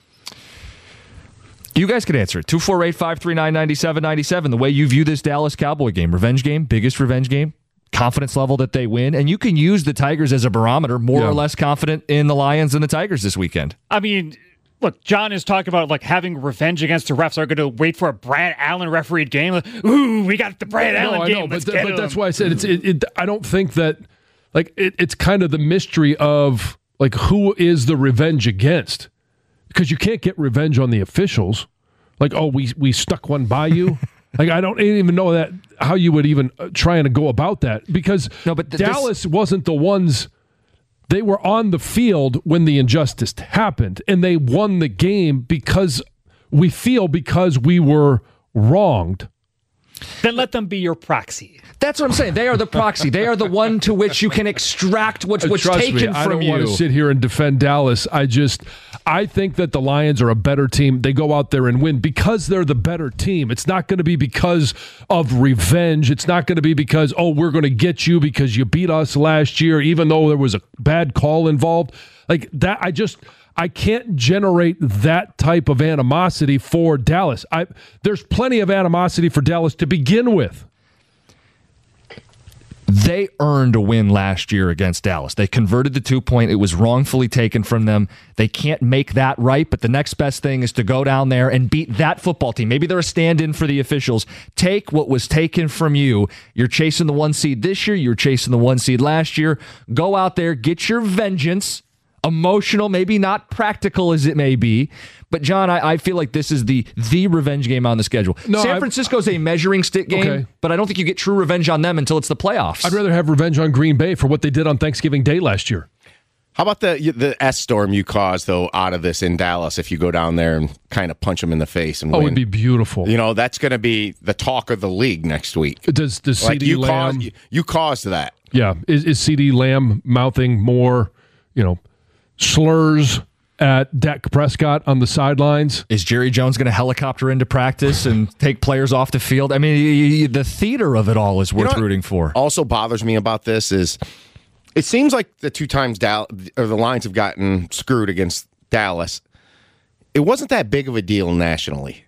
F: You guys can answer it. 248-539-9797. The way you view this Dallas Cowboy game. Revenge game, biggest revenge game, confidence level that they win. And you can use the Tigers as a barometer, more or less confident in the Lions and the Tigers this weekend.
S: I mean, look, John is talking about like having revenge against the refs. They're going to wait for a Brad Allen refereed game. Like, ooh, we got the Brad Allen game.
H: But that's why I said I don't think that it's kind of the mystery of like who is the revenge against. Because you can't get revenge on the officials. Like, oh, we stuck one by you. Like, I don't even know that how you would even try and go about that. Because Dallas wasn't the ones. They were on the field when the injustice happened. And they won the game because we were wronged.
S: Then let them be your proxy.
F: That's what I'm saying. They are the proxy. They are the one to which you can extract what's taken from you.
H: I don't want to sit here and defend Dallas. I think that the Lions are a better team. They go out there and win because they're the better team. It's not going to be because of revenge. It's not going to be because, we're going to get you because you beat us last year, even though there was a bad call involved. Like that, I can't generate that type of animosity for Dallas. There's plenty of animosity for Dallas to begin with.
F: They earned a win last year against Dallas. They converted the 2-point. It was wrongfully taken from them. They can't make that right, but the next best thing is to go down there and beat that football team. Maybe they're a stand-in for the officials. Take what was taken from you. You're chasing the 1 seed this year. You were chasing the 1 seed last year. Go out there, get your vengeance. Emotional, maybe not practical as it may be. But, John, I feel like this is the revenge game on the schedule. No, San Francisco's a measuring stick game, but I don't think you get true revenge on them until it's the playoffs.
H: I'd rather have revenge on Green Bay for what they did on Thanksgiving Day last year.
R: How about the S storm you caused, though, out of this in Dallas if you go down there and kind of punch them in the face and win?
H: It'd be beautiful.
R: That's going to be the talk of the league next week.
H: Does CeeDee Lamb...
R: You caused that.
H: Yeah. Is CeeDee Lamb mouthing more, slurs at Dak Prescott on the sidelines?
F: Is Jerry Jones going to helicopter into practice and take players off the field? I mean, the theater of it all is worth rooting for.
R: Also bothers me about this is it seems like the 2 times the Lions have gotten screwed against Dallas, it wasn't that big of a deal nationally.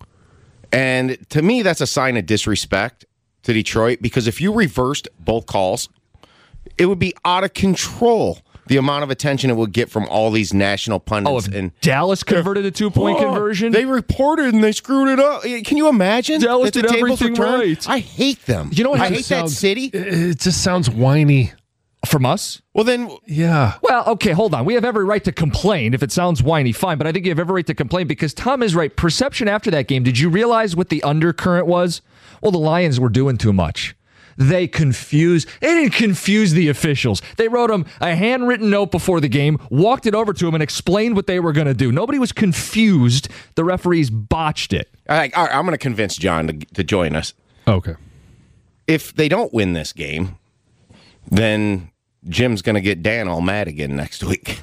R: And to me, that's a sign of disrespect to Detroit, because if you reversed both calls, it would be out of control. The amount of attention it would get from all these national pundits.
F: And Dallas converted a 2-point conversion?
R: They reported and they screwed it up. Can you imagine?
F: Dallas did everything right.
R: I hate them.
F: You know what?
R: I hate that city.
H: It just sounds whiny.
F: From us?
R: Well, then...
H: Yeah.
F: Well, okay, hold on. We have every right to complain. If it sounds whiny, fine. But I think you have every right to complain because Tom is right. Perception after that game, did you realize what the undercurrent was? Well, the Lions were doing too much. They didn't confuse the officials. They wrote them a handwritten note before the game, walked it over to them, and explained what they were going to do. Nobody was confused. The referees botched it.
R: All right, I'm going to convince John to join us.
H: Okay.
R: If they don't win this game, then Jim's going to get Dan all mad again next week.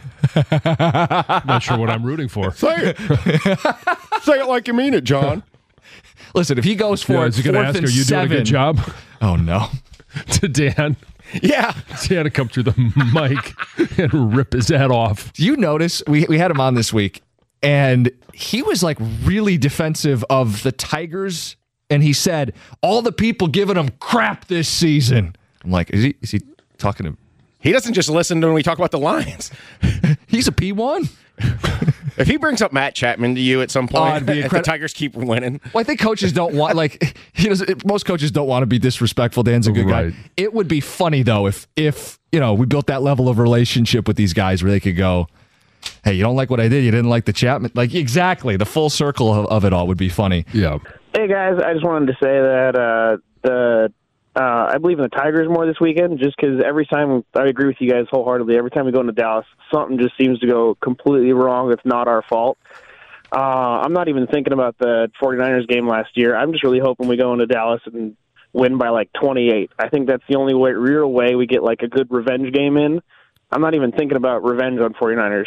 H: Not sure what I'm rooting for.
R: Say it. Say it like you mean it, John.
F: Listen, if he goes for
H: is he going to ask, are you doing a good job?
F: Oh, no.
H: To Dan.
R: Yeah.
H: Dan to come through the mic and rip his head off.
F: Do you notice, we had him on this week, and he was like really defensive of the Tigers, and he said, all the people giving them crap this season. I'm like, is he talking to...
R: He doesn't just listen to when we talk about the Lions.
F: He's a P1.
R: If he brings up Matt Chapman to you at some point, if the Tigers keep winning.
F: Well, I think coaches don't want, most coaches don't want to be disrespectful. Dan's a good guy. It would be funny, though, if we built that level of relationship with these guys where they could go, hey, you don't like what I did? You didn't like the Chapman? Like, exactly. The full circle of it all would be funny.
H: Yeah.
K: Hey, guys, I just wanted to say that I believe in the Tigers more this weekend just because every time, I agree with you guys wholeheartedly, every time we go into Dallas, something just seems to go completely wrong. It's not our fault. I'm not even thinking about the 49ers game last year. I'm just really hoping we go into Dallas and win by like 28. I think that's the only real way we get like a good revenge game in. I'm not even thinking about revenge on 49ers.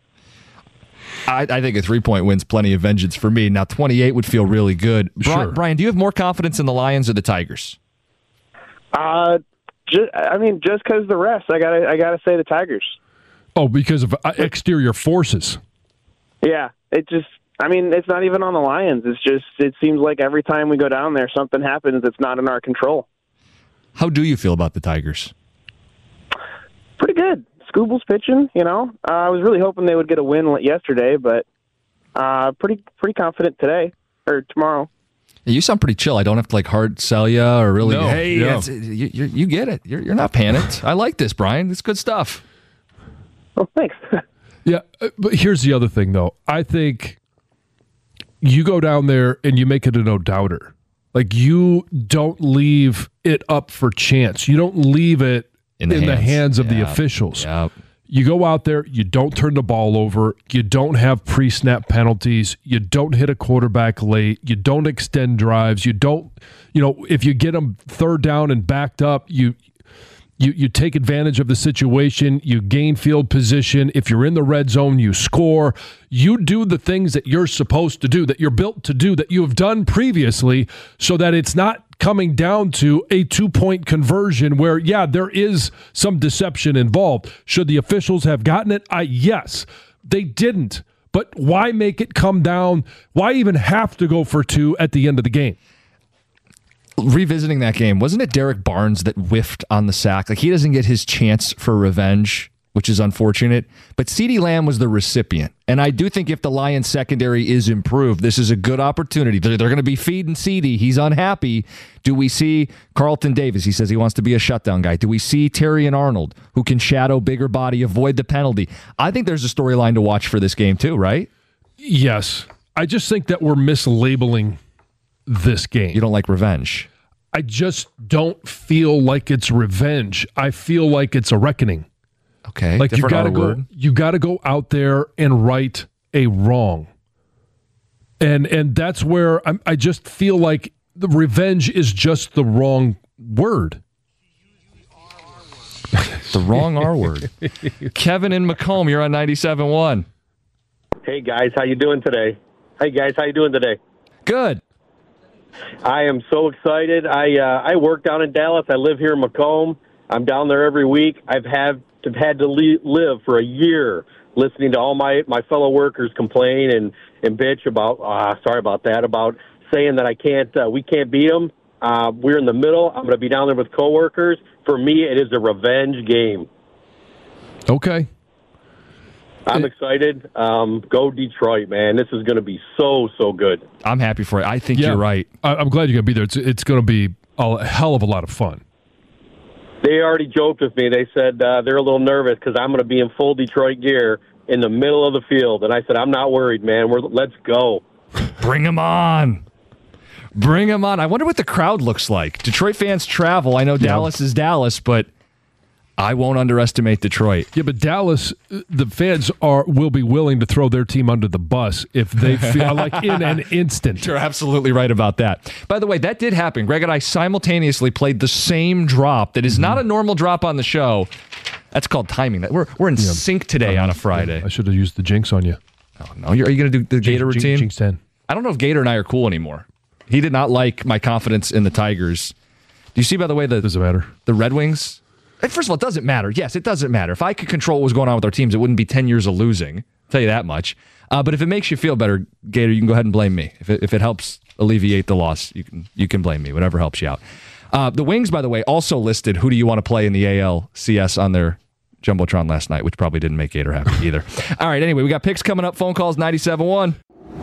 F: I think a 3-point win's plenty of vengeance for me. Now, 28 would feel really good.
H: Sure.
F: Brian, do you have more confidence in the Lions or the Tigers?
K: Just because the refs, I gotta say the Tigers.
H: Oh, because of exterior forces.
K: Yeah, it's not even on the Lions. It seems like every time we go down there, something happens that's not in our control.
F: How do you feel about the Tigers?
K: Pretty good. Scooble's pitching, I was really hoping they would get a win yesterday, but pretty confident today or tomorrow.
F: You sound pretty chill. I don't have to hard sell you or really.
H: No,
F: hey,
H: yeah.
F: You get it. You're not panicked. I like this, Brian. It's good stuff.
K: Oh, thanks.
H: Yeah, but here's the other thing, though. I think you go down there and you make it a no-doubter. Like, you don't leave it up for chance. You don't leave it in the hands of the officials.
F: Yep.
H: You go out there, you don't turn the ball over, you don't have pre-snap penalties, you don't hit a quarterback late, you don't extend drives, you don't, if you get them third down and backed up, you take advantage of the situation, you gain field position. If you're in the red zone, you score. You do the things that you're supposed to do, that you're built to do, that you have done previously, so that it's not coming down to a 2-point conversion where, there is some deception involved. Should the officials have gotten it? Yes. They didn't. But why make it come down? Why even have to go for 2 at the end of the game?
F: revisiting that game, wasn't it Derek Barnes that whiffed on the sack? Like, he doesn't get his chance for revenge, which is unfortunate. But CeeDee Lamb was the recipient. And I do think if the Lions secondary is improved, this is a good opportunity. They're going to be feeding CeeDee. He's unhappy. Do we see Carlton Davis? He says he wants to be a shutdown guy. Do we see Terry and Arnold, who can shadow bigger body, avoid the penalty? I think there's a storyline to watch for this game too, right?
H: Yes. I just think that we're mislabeling this game.
F: You don't like revenge?
H: I just don't feel like it's revenge. I feel like it's a reckoning.
F: Okay.
H: Like you gotta go out there and right a wrong. And that's where I just feel like the revenge is just the wrong word.
F: The wrong R word. Kevin in Macomb, you're on 97.1.
T: Hey guys, how you doing today?
F: Good.
T: I am so excited. I work down in Dallas. I live here in Macomb. I'm down there every week. I've had to live for a year listening to all my fellow workers complain and bitch about about saying that we can't beat them. We're in the middle. I'm going to be down there with coworkers. For me, it is a revenge game.
H: Okay.
T: I'm excited. Go Detroit, man. This is going to be so good.
F: I'm happy for it. I think you're right.
H: I'm glad you're going to be there. It's going to be a hell of a lot of fun.
T: They already joked with me. They said they're a little nervous because I'm going to be in full Detroit gear in the middle of the field. And I said, I'm not worried, man. Let's go.
F: Bring them on. Bring them on. I wonder what the crowd looks like. Detroit fans travel. I know Dallas is Dallas, but I won't underestimate Detroit.
H: Yeah, but Dallas, the fans will be willing to throw their team under the bus if they feel like in an instant.
F: You're absolutely right about that. By the way, that did happen. Greg and I simultaneously played the same drop that is not a normal drop on the show. That's called timing. We're in sync today on a Friday.
H: I should have used the jinx on you.
F: Oh, no. Are you going to do the Gator routine?
H: Jinx 10.
F: I don't know if Gator and I are cool anymore. He did not like my confidence in the Tigers. Do you see, by the way,
H: doesn't matter.
F: The Red Wings? First of all, it doesn't matter. Yes, it doesn't matter. If I could control what was going on with our teams, it wouldn't be 10 years of losing. I'll tell you that much. But if it makes you feel better, Gator, you can go ahead and blame me. If it helps alleviate the loss, you can blame me. Whatever helps you out. The Wings, by the way, also listed who do you want to play in the ALCS on their Jumbotron last night, which probably didn't make Gator happy either. All right, anyway, we got picks coming up. Phone calls 97.1.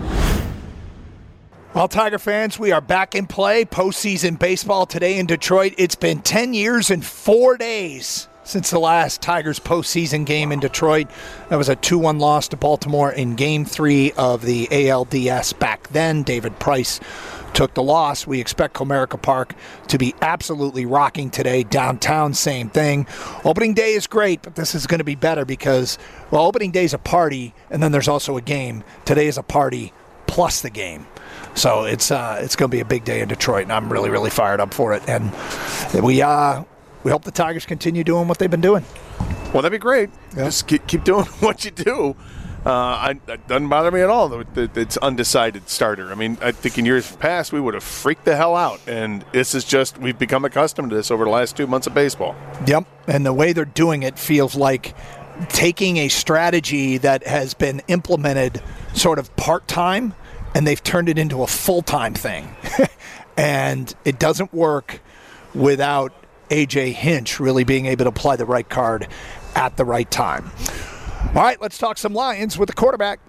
J: Well, Tiger fans, we are back in play. Postseason baseball today in Detroit. It's been 10 years and 4 days since the last Tigers postseason game in Detroit. That was a 2-1 loss to Baltimore in Game 3 of the ALDS back then. David Price took the loss. We expect Comerica Park to be absolutely rocking today. Downtown, same thing. Opening day is great, but this is going to be better because, well, opening day is a party, and then there's also a game. Today is a party plus the game. So it's going to be a big day in Detroit, and I'm really, really fired up for it. And we hope the Tigers continue doing what they've been doing.
L: Well, that'd be great. Yeah. Just keep doing what you do. It doesn't bother me at all that it's undecided starter. I mean, I think in years past we would have freaked the hell out, and this is just we've become accustomed to this over the last 2 months of baseball.
J: Yep, and the way they're doing it feels like taking a strategy that has been implemented sort of part-time, and they've turned it into a full-time thing. And it doesn't work without A.J. Hinch really being able to apply the right card at the right time. All right, let's talk some Lions with the quarterback.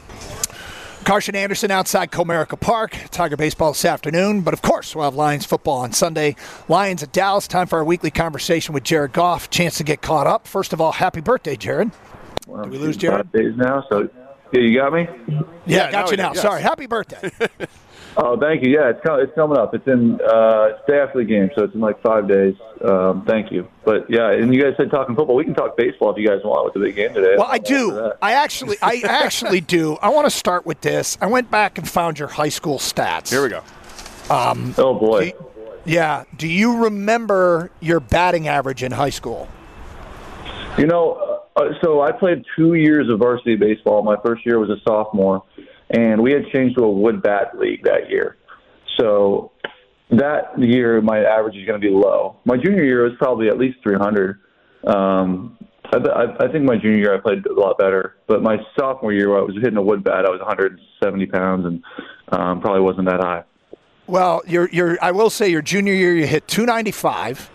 J: Carson Anderson outside Comerica Park. Tiger baseball this afternoon. But, of course, we'll have Lions football on Sunday. Lions at Dallas. Time for our weekly conversation with Jared Goff. Chance to get caught up. First of all, happy birthday, Jared.
U: Well,
J: did we lose Jared?
U: 5 days now, so yeah, you got me?
J: Yeah, got you now. Yes. Sorry. Happy birthday.
U: Oh, thank you. Yeah, it's coming up. It's in it's day after the game, so it's in like 5 days. Thank you. But yeah, and you guys said talking football. We can talk baseball if you guys want with the big game today.
J: Well, I do. I actually do. I want to start with this. I went back and found your high school stats.
L: Here we go.
U: Oh boy.
J: Do you remember your batting average in high school?
U: You know, so I played 2 years of varsity baseball. My first year was a sophomore, and we had changed to a wood bat league that year. So that year, my average is going to be low. My junior year was probably at least 300. I think my junior year I played a lot better. But my sophomore year, where I was hitting a wood bat, I was 170 pounds and probably wasn't that high.
J: Well, I will say your junior year you hit 295.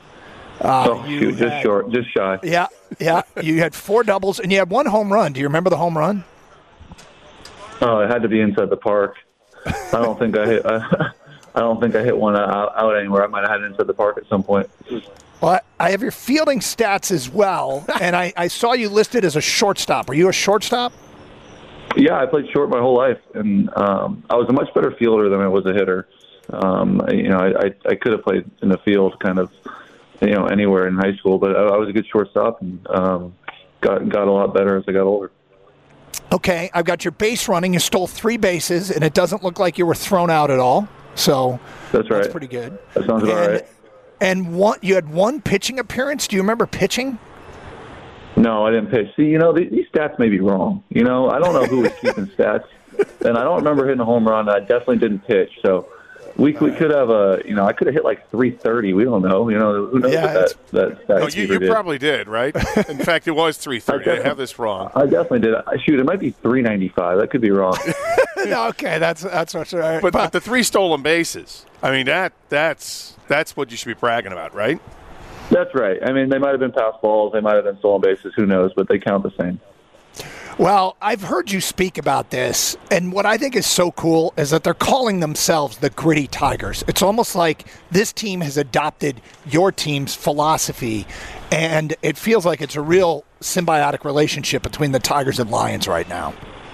U: Just shy.
J: Yeah. You had 4 doubles and you had 1 home run. Do you remember the home run?
U: Oh, it had to be inside the park. I don't think I hit. I don't think I hit one out anywhere. I might have had it inside the park at some point.
J: Well, I have your fielding stats as well, and I saw you listed as a shortstop. Are you a shortstop?
U: Yeah, I played short my whole life, and I was a much better fielder than I was a hitter. I could have played in the field kind of, anywhere in high school, but I was a good shortstop and got a lot better as I got older.
J: Okay, I've got your base running. You stole 3 bases, and it doesn't look like you were thrown out at all. So
U: that's right.
J: That's pretty good.
U: That sounds about right.
J: And you had 1 pitching appearance. Do you remember pitching?
U: No, I didn't pitch. See, these stats may be wrong. I don't know who was keeping stats, and I don't remember hitting a home run. I definitely didn't pitch. So we could have I could have hit like 330. We don't know. Who knows that stat
L: No, you
U: did.
L: probably did, right? In fact, it was 330. I have this wrong.
U: I definitely did. Shoot, it might be 395. That could be wrong.
J: Okay, that's what's right.
L: But the 3 stolen bases. I mean, that's what you should be bragging about, right?
U: That's right. I mean, they might have been pass balls. They might have been stolen bases. Who knows? But they count the same.
J: Well, I've heard you speak about this, and what I think is so cool is that they're calling themselves the Gritty Tigers. It's almost like this team has adopted your team's philosophy, and it feels like it's a real symbiotic relationship between the Tigers and Lions right now.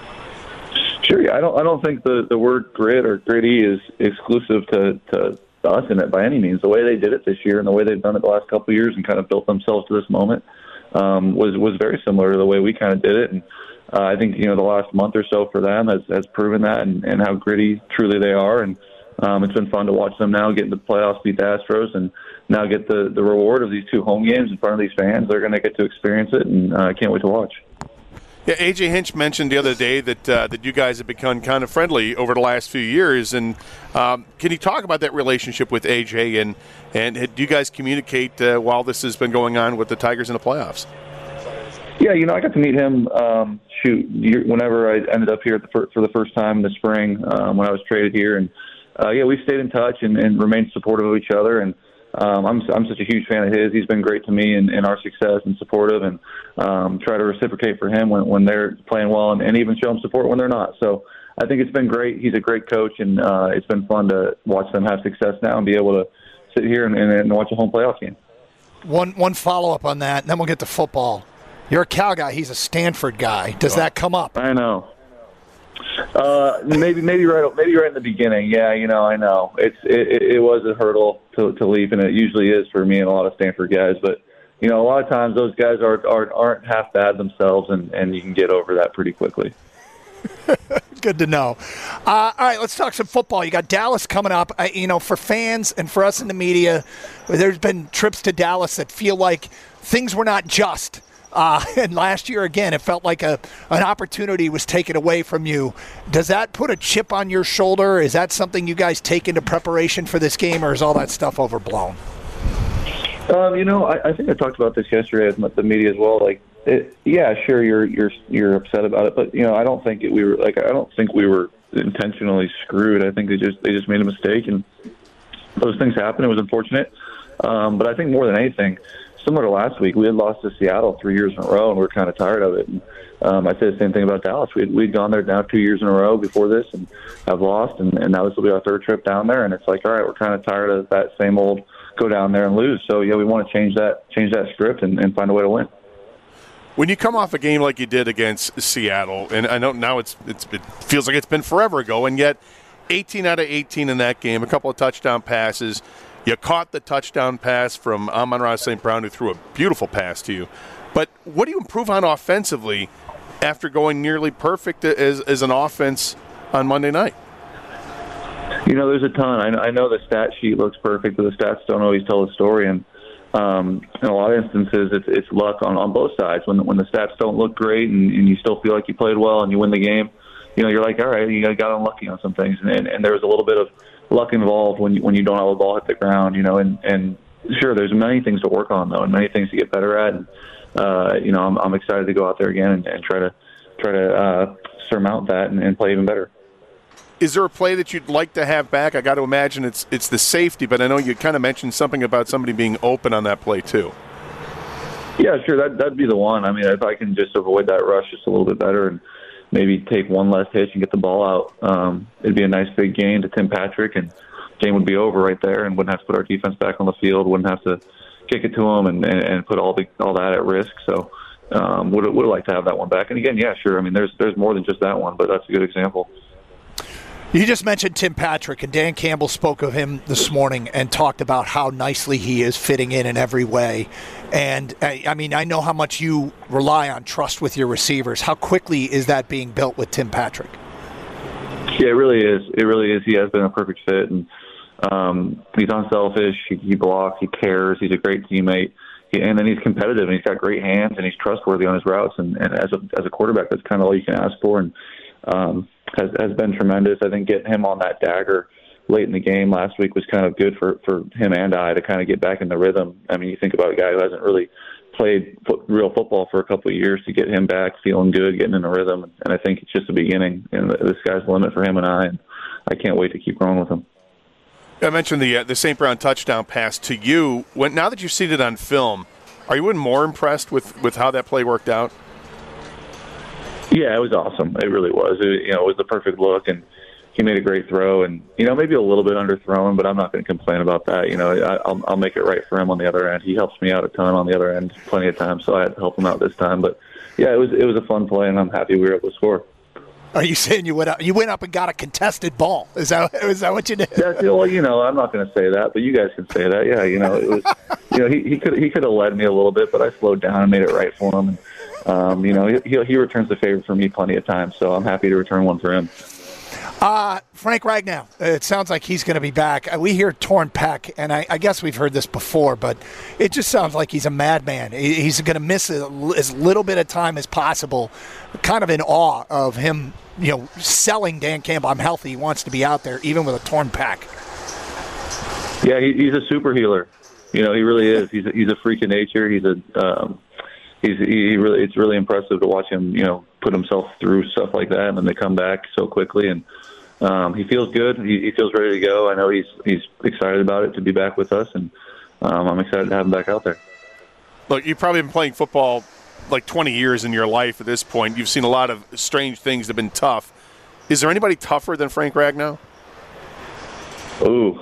U: Sure, yeah. I don't think the word grit or gritty is exclusive to us in it by any means. The way they did it this year and the way they've done it the last couple of years and kind of built themselves to this moment was very similar to the way we kind of did it. And I think the last month or so for them has proven that and how gritty truly they are. And it's been fun to watch them now get into the playoffs, beat the Astros, and now get the reward of these 2 home games in front of these fans. They're going to get to experience it, and I can't wait to watch.
L: Yeah, A.J. Hinch mentioned the other day that you guys have become kind of friendly over the last few years. And can you talk about that relationship with A.J. and do you guys communicate while this has been going on with the Tigers in the playoffs?
U: Yeah, I got to meet him whenever I ended up here for the first time in the spring when I was traded here. And, we've stayed in touch and remained supportive of each other. And I'm such a huge fan of his. He's been great to me in our success and supportive, and try to reciprocate for him when they're playing well and even show him support when they're not. So I think it's been great. He's a great coach, and it's been fun to watch them have success now and be able to sit here and watch a home playoff game.
J: One follow-up on that, and then we'll get to football. You're a Cal guy. He's a Stanford guy. Does that come up?
U: I know. Maybe right in the beginning. Yeah, I know. It was a hurdle to leap, and it usually is for me and a lot of Stanford guys. But a lot of times those guys aren't half bad themselves, and you can get over that pretty quickly.
J: Good to know. All right, let's talk some football. You got Dallas coming up. For fans and for us in the media, there's been trips to Dallas that feel like things were not just. And last year, again, it felt like an opportunity was taken away from you. Does that put a chip on your shoulder? Is that something you guys take into preparation for this game, or is all that stuff overblown?
U: I think I talked about this yesterday with the media as well. Sure, you're upset about it, but I don't think we were intentionally screwed. I think they just made a mistake, and those things happen. It was unfortunate, but I think more than anything, similar to last week, we had lost to Seattle 3 years in a row, and we were kind of tired of it. And I said the same thing about Dallas. We'd gone there now 2 years in a row before this and have lost, and now this will be our 3rd trip down there. And it's like, all right, we're kind of tired of that same old go down there and lose. So, we want to change that script and find a way to win.
L: When you come off a game like you did against Seattle, and I know now it feels like it's been forever ago, and yet 18 out of 18 in that game, a couple of touchdown passes. You caught the touchdown pass from Amon-Ra St. Brown, who threw a beautiful pass to you. But what do you improve on offensively after going nearly perfect as an offense on Monday night?
U: There's a ton. I know the stat sheet looks perfect, but the stats don't always tell the story. And in a lot of instances, it's luck on both sides. When the stats don't look great and you still feel like you played well and you win the game, you're like, all right, you got unlucky on some things. And there was a little bit of luck involved when you don't have a ball hit the ground, and sure, there's many things to work on though, and many things to get better at. And I'm excited to go out there again and try to surmount that and play even better.
L: Is there a play that you'd like to have back? I got to imagine it's the safety, but I know you kind of mentioned something about somebody being open on that play too.
U: Yeah, sure. That'd be the one. I mean, if I can just avoid that rush just a little bit better and maybe take one less hitch and get the ball out, it'd be a nice big gain to Tim Patrick, and game would be over right there, and wouldn't have to put our defense back on the field, wouldn't have to kick it to them and put all that at risk. So would like to have that one back. And again, yeah, sure. I mean, there's more than just that one, but that's a good example.
J: You just mentioned Tim Patrick, and Dan Campbell spoke of him this morning and talked about how nicely he is fitting in every way. And, I mean, I know how much you rely on trust with your receivers. How quickly is that being built with Tim Patrick?
U: Yeah, it really is. It really is. He has been a perfect fit, and he's unselfish. He blocks. He cares. He's a great teammate. And then he's competitive, and he's got great hands, and he's trustworthy on his routes. And as a quarterback, that's kind of all you can ask for. And has been tremendous. I think getting him on that dagger late in the game last week was kind of good for him and I to kind of get back in the rhythm. I mean, you think about a guy who hasn't really played real football for a couple of years, to get him back feeling good, getting in a rhythm. And I think it's just the beginning, and the sky's the limit for him and I can't wait to keep growing with him.
L: I mentioned the St. Brown touchdown pass to you. Now that you've seen it on film, are you even more impressed with how that play worked out?
U: Yeah, it was awesome. It really was. It was the perfect look, and he made a great throw. And maybe a little bit underthrown, but I'm not going to complain about that. I'll make it right for him on the other end. He helps me out a ton on the other end, plenty of times, so I had to help him out this time. But yeah, it was a fun play, and I'm happy we were able to score.
J: Are you saying you went up and got a contested ball? Is that what you did?
U: Yeah, well, I'm not going to say that, but you guys can say that. Yeah, it was. He could have led me a little bit, but I slowed down and made it right for him. And, he returns the favor for me plenty of times, so I'm happy to return one for him.
J: Frank Ragnow, it sounds like he's going to be back. We hear torn pec, and I guess we've heard this before, but it just sounds like he's a madman. He's going to miss as little bit of time as possible. Kind of in awe of him, selling Dan Campbell, I'm healthy, he wants to be out there, even with a torn pec.
U: Yeah, he's a super healer. He really is. He's a freak of nature. It's really impressive to watch him, put himself through stuff like that, and then to come back so quickly. And he feels good. He feels ready to go. I know he's excited about it, to be back with us, and I'm excited to have him back out there.
L: Look, you've probably been playing football like 20 years in your life at this point. You've seen a lot of strange things that have been tough. Is there anybody tougher than Frank Ragnow?
U: Ooh.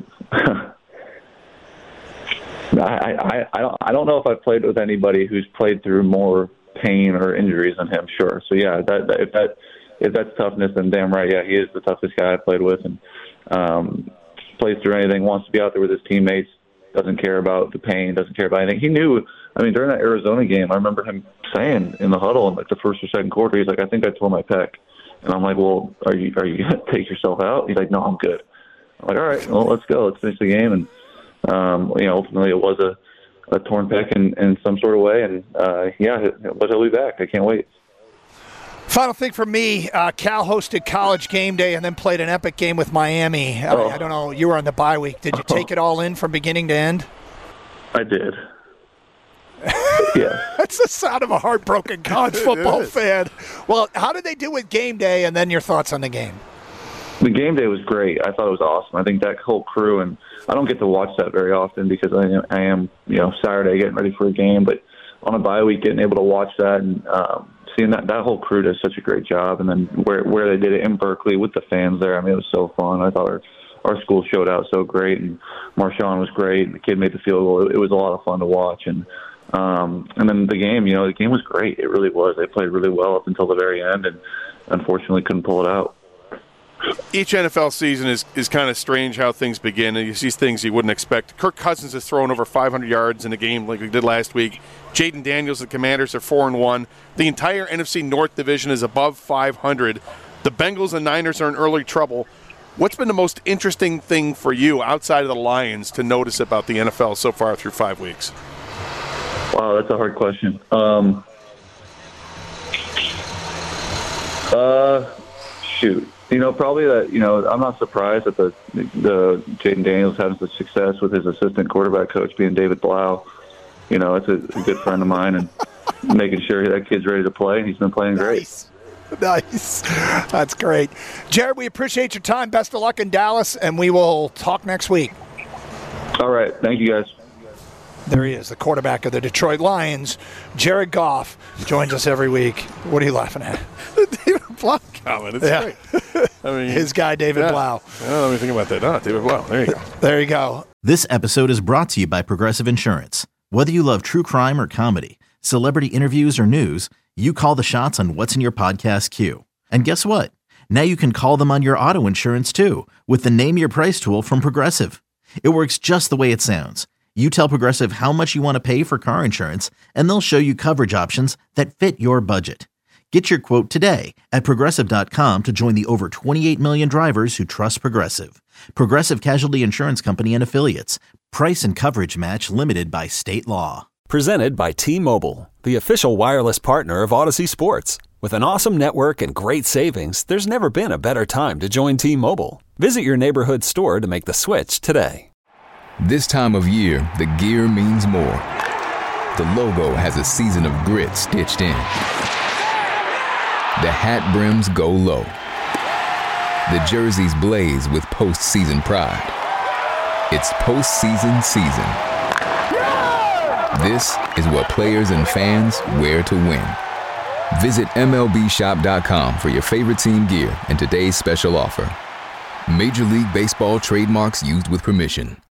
U: I don't know if I've played with anybody who's played through more pain or injuries than him. Sure. So yeah, if that's toughness, then damn right, yeah, he is the toughest guy I played with, and plays through anything, wants to be out there with his teammates, doesn't care about the pain, doesn't care about anything. He knew. I mean, during that Arizona game, I remember him saying in the huddle in like the first or second quarter, he's like, "I think I tore my pec," and I'm like, "Well, are you gonna take yourself out?" He's like, "No, I'm good." I'm like, "All right, well, let's go, let's finish the game." And ultimately it was a torn pec in some sort of way, and but he'll be back. I can't wait.
J: Final thing for me, Cal hosted College Game Day and then played an epic game with Miami. I don't know, you were on the bye week. Did you take it all in from beginning to end?
U: I did. Yeah.
J: That's the sound of a heartbroken college football fan. Well, how did they do with Game Day, and then your thoughts on the game?
U: The game day was great. I thought it was awesome. I think that whole crew, and I don't get to watch that very often because I am Saturday getting ready for a game, but on a bye week getting able to watch that and seeing that whole crew does such a great job. And then where they did it in Berkeley with the fans there, I mean, it was so fun. I thought our school showed out so great, and Marshawn was great, and the kid made the field goal. It was a lot of fun to watch. And then the game, the game was great. It really was. They played really well up until the very end, and unfortunately couldn't pull it out.
L: Each NFL season is kind of strange how things begin, and you see things you wouldn't expect. Kirk Cousins has thrown over 500 yards in a game like we did last week. Jaden Daniels, the Commanders, are 4-1. The entire NFC North division is above 500. The Bengals and Niners are in early trouble. What's been the most interesting thing for you outside of the Lions to notice about the NFL so far through 5 weeks?
U: Wow, that's a hard question. Shoot. Probably that, I'm not surprised that the Jaden Daniels having such success with his assistant quarterback coach being David Blau. It's a good friend of mine, and making sure that kid's ready to play, and he's been playing great.
C: Nice. That's great. Jared, we appreciate your time. Best of luck in Dallas, and we will talk next week.
U: All right. Thank you, guys.
C: There he is, the quarterback of the Detroit Lions. Jared Goff joins us every week. What are you laughing at?
L: David Blau comment. It's great. I mean,
C: his guy, David Blau.
L: Let me think about that. No, David Blau. There you go.
C: There you go.
A: This episode is brought to you by Progressive Insurance. Whether you love true crime or comedy, celebrity interviews or news, you call the shots on what's in your podcast queue. And guess what? Now you can call them on your auto insurance too with the Name Your Price tool from Progressive. It works just the way it sounds. You tell Progressive how much you want to pay for car insurance, and they'll show you coverage options that fit your budget. Get your quote today at Progressive.com to join the over 28 million drivers who trust Progressive. Progressive Casualty Insurance Company and Affiliates. Price and coverage match limited by state law.
B: Presented by T-Mobile, the official wireless partner of Odyssey Sports. With an awesome network and great savings, there's never been a better time to join T-Mobile. Visit your neighborhood store to make the switch today.
I: This time of year, the gear means more. The logo has a season of grit stitched in. The hat brims go low. The jerseys blaze with postseason pride. It's postseason season. This is what players and fans wear to win. Visit MLBshop.com for your favorite team gear and today's special offer. Major League Baseball trademarks used with permission.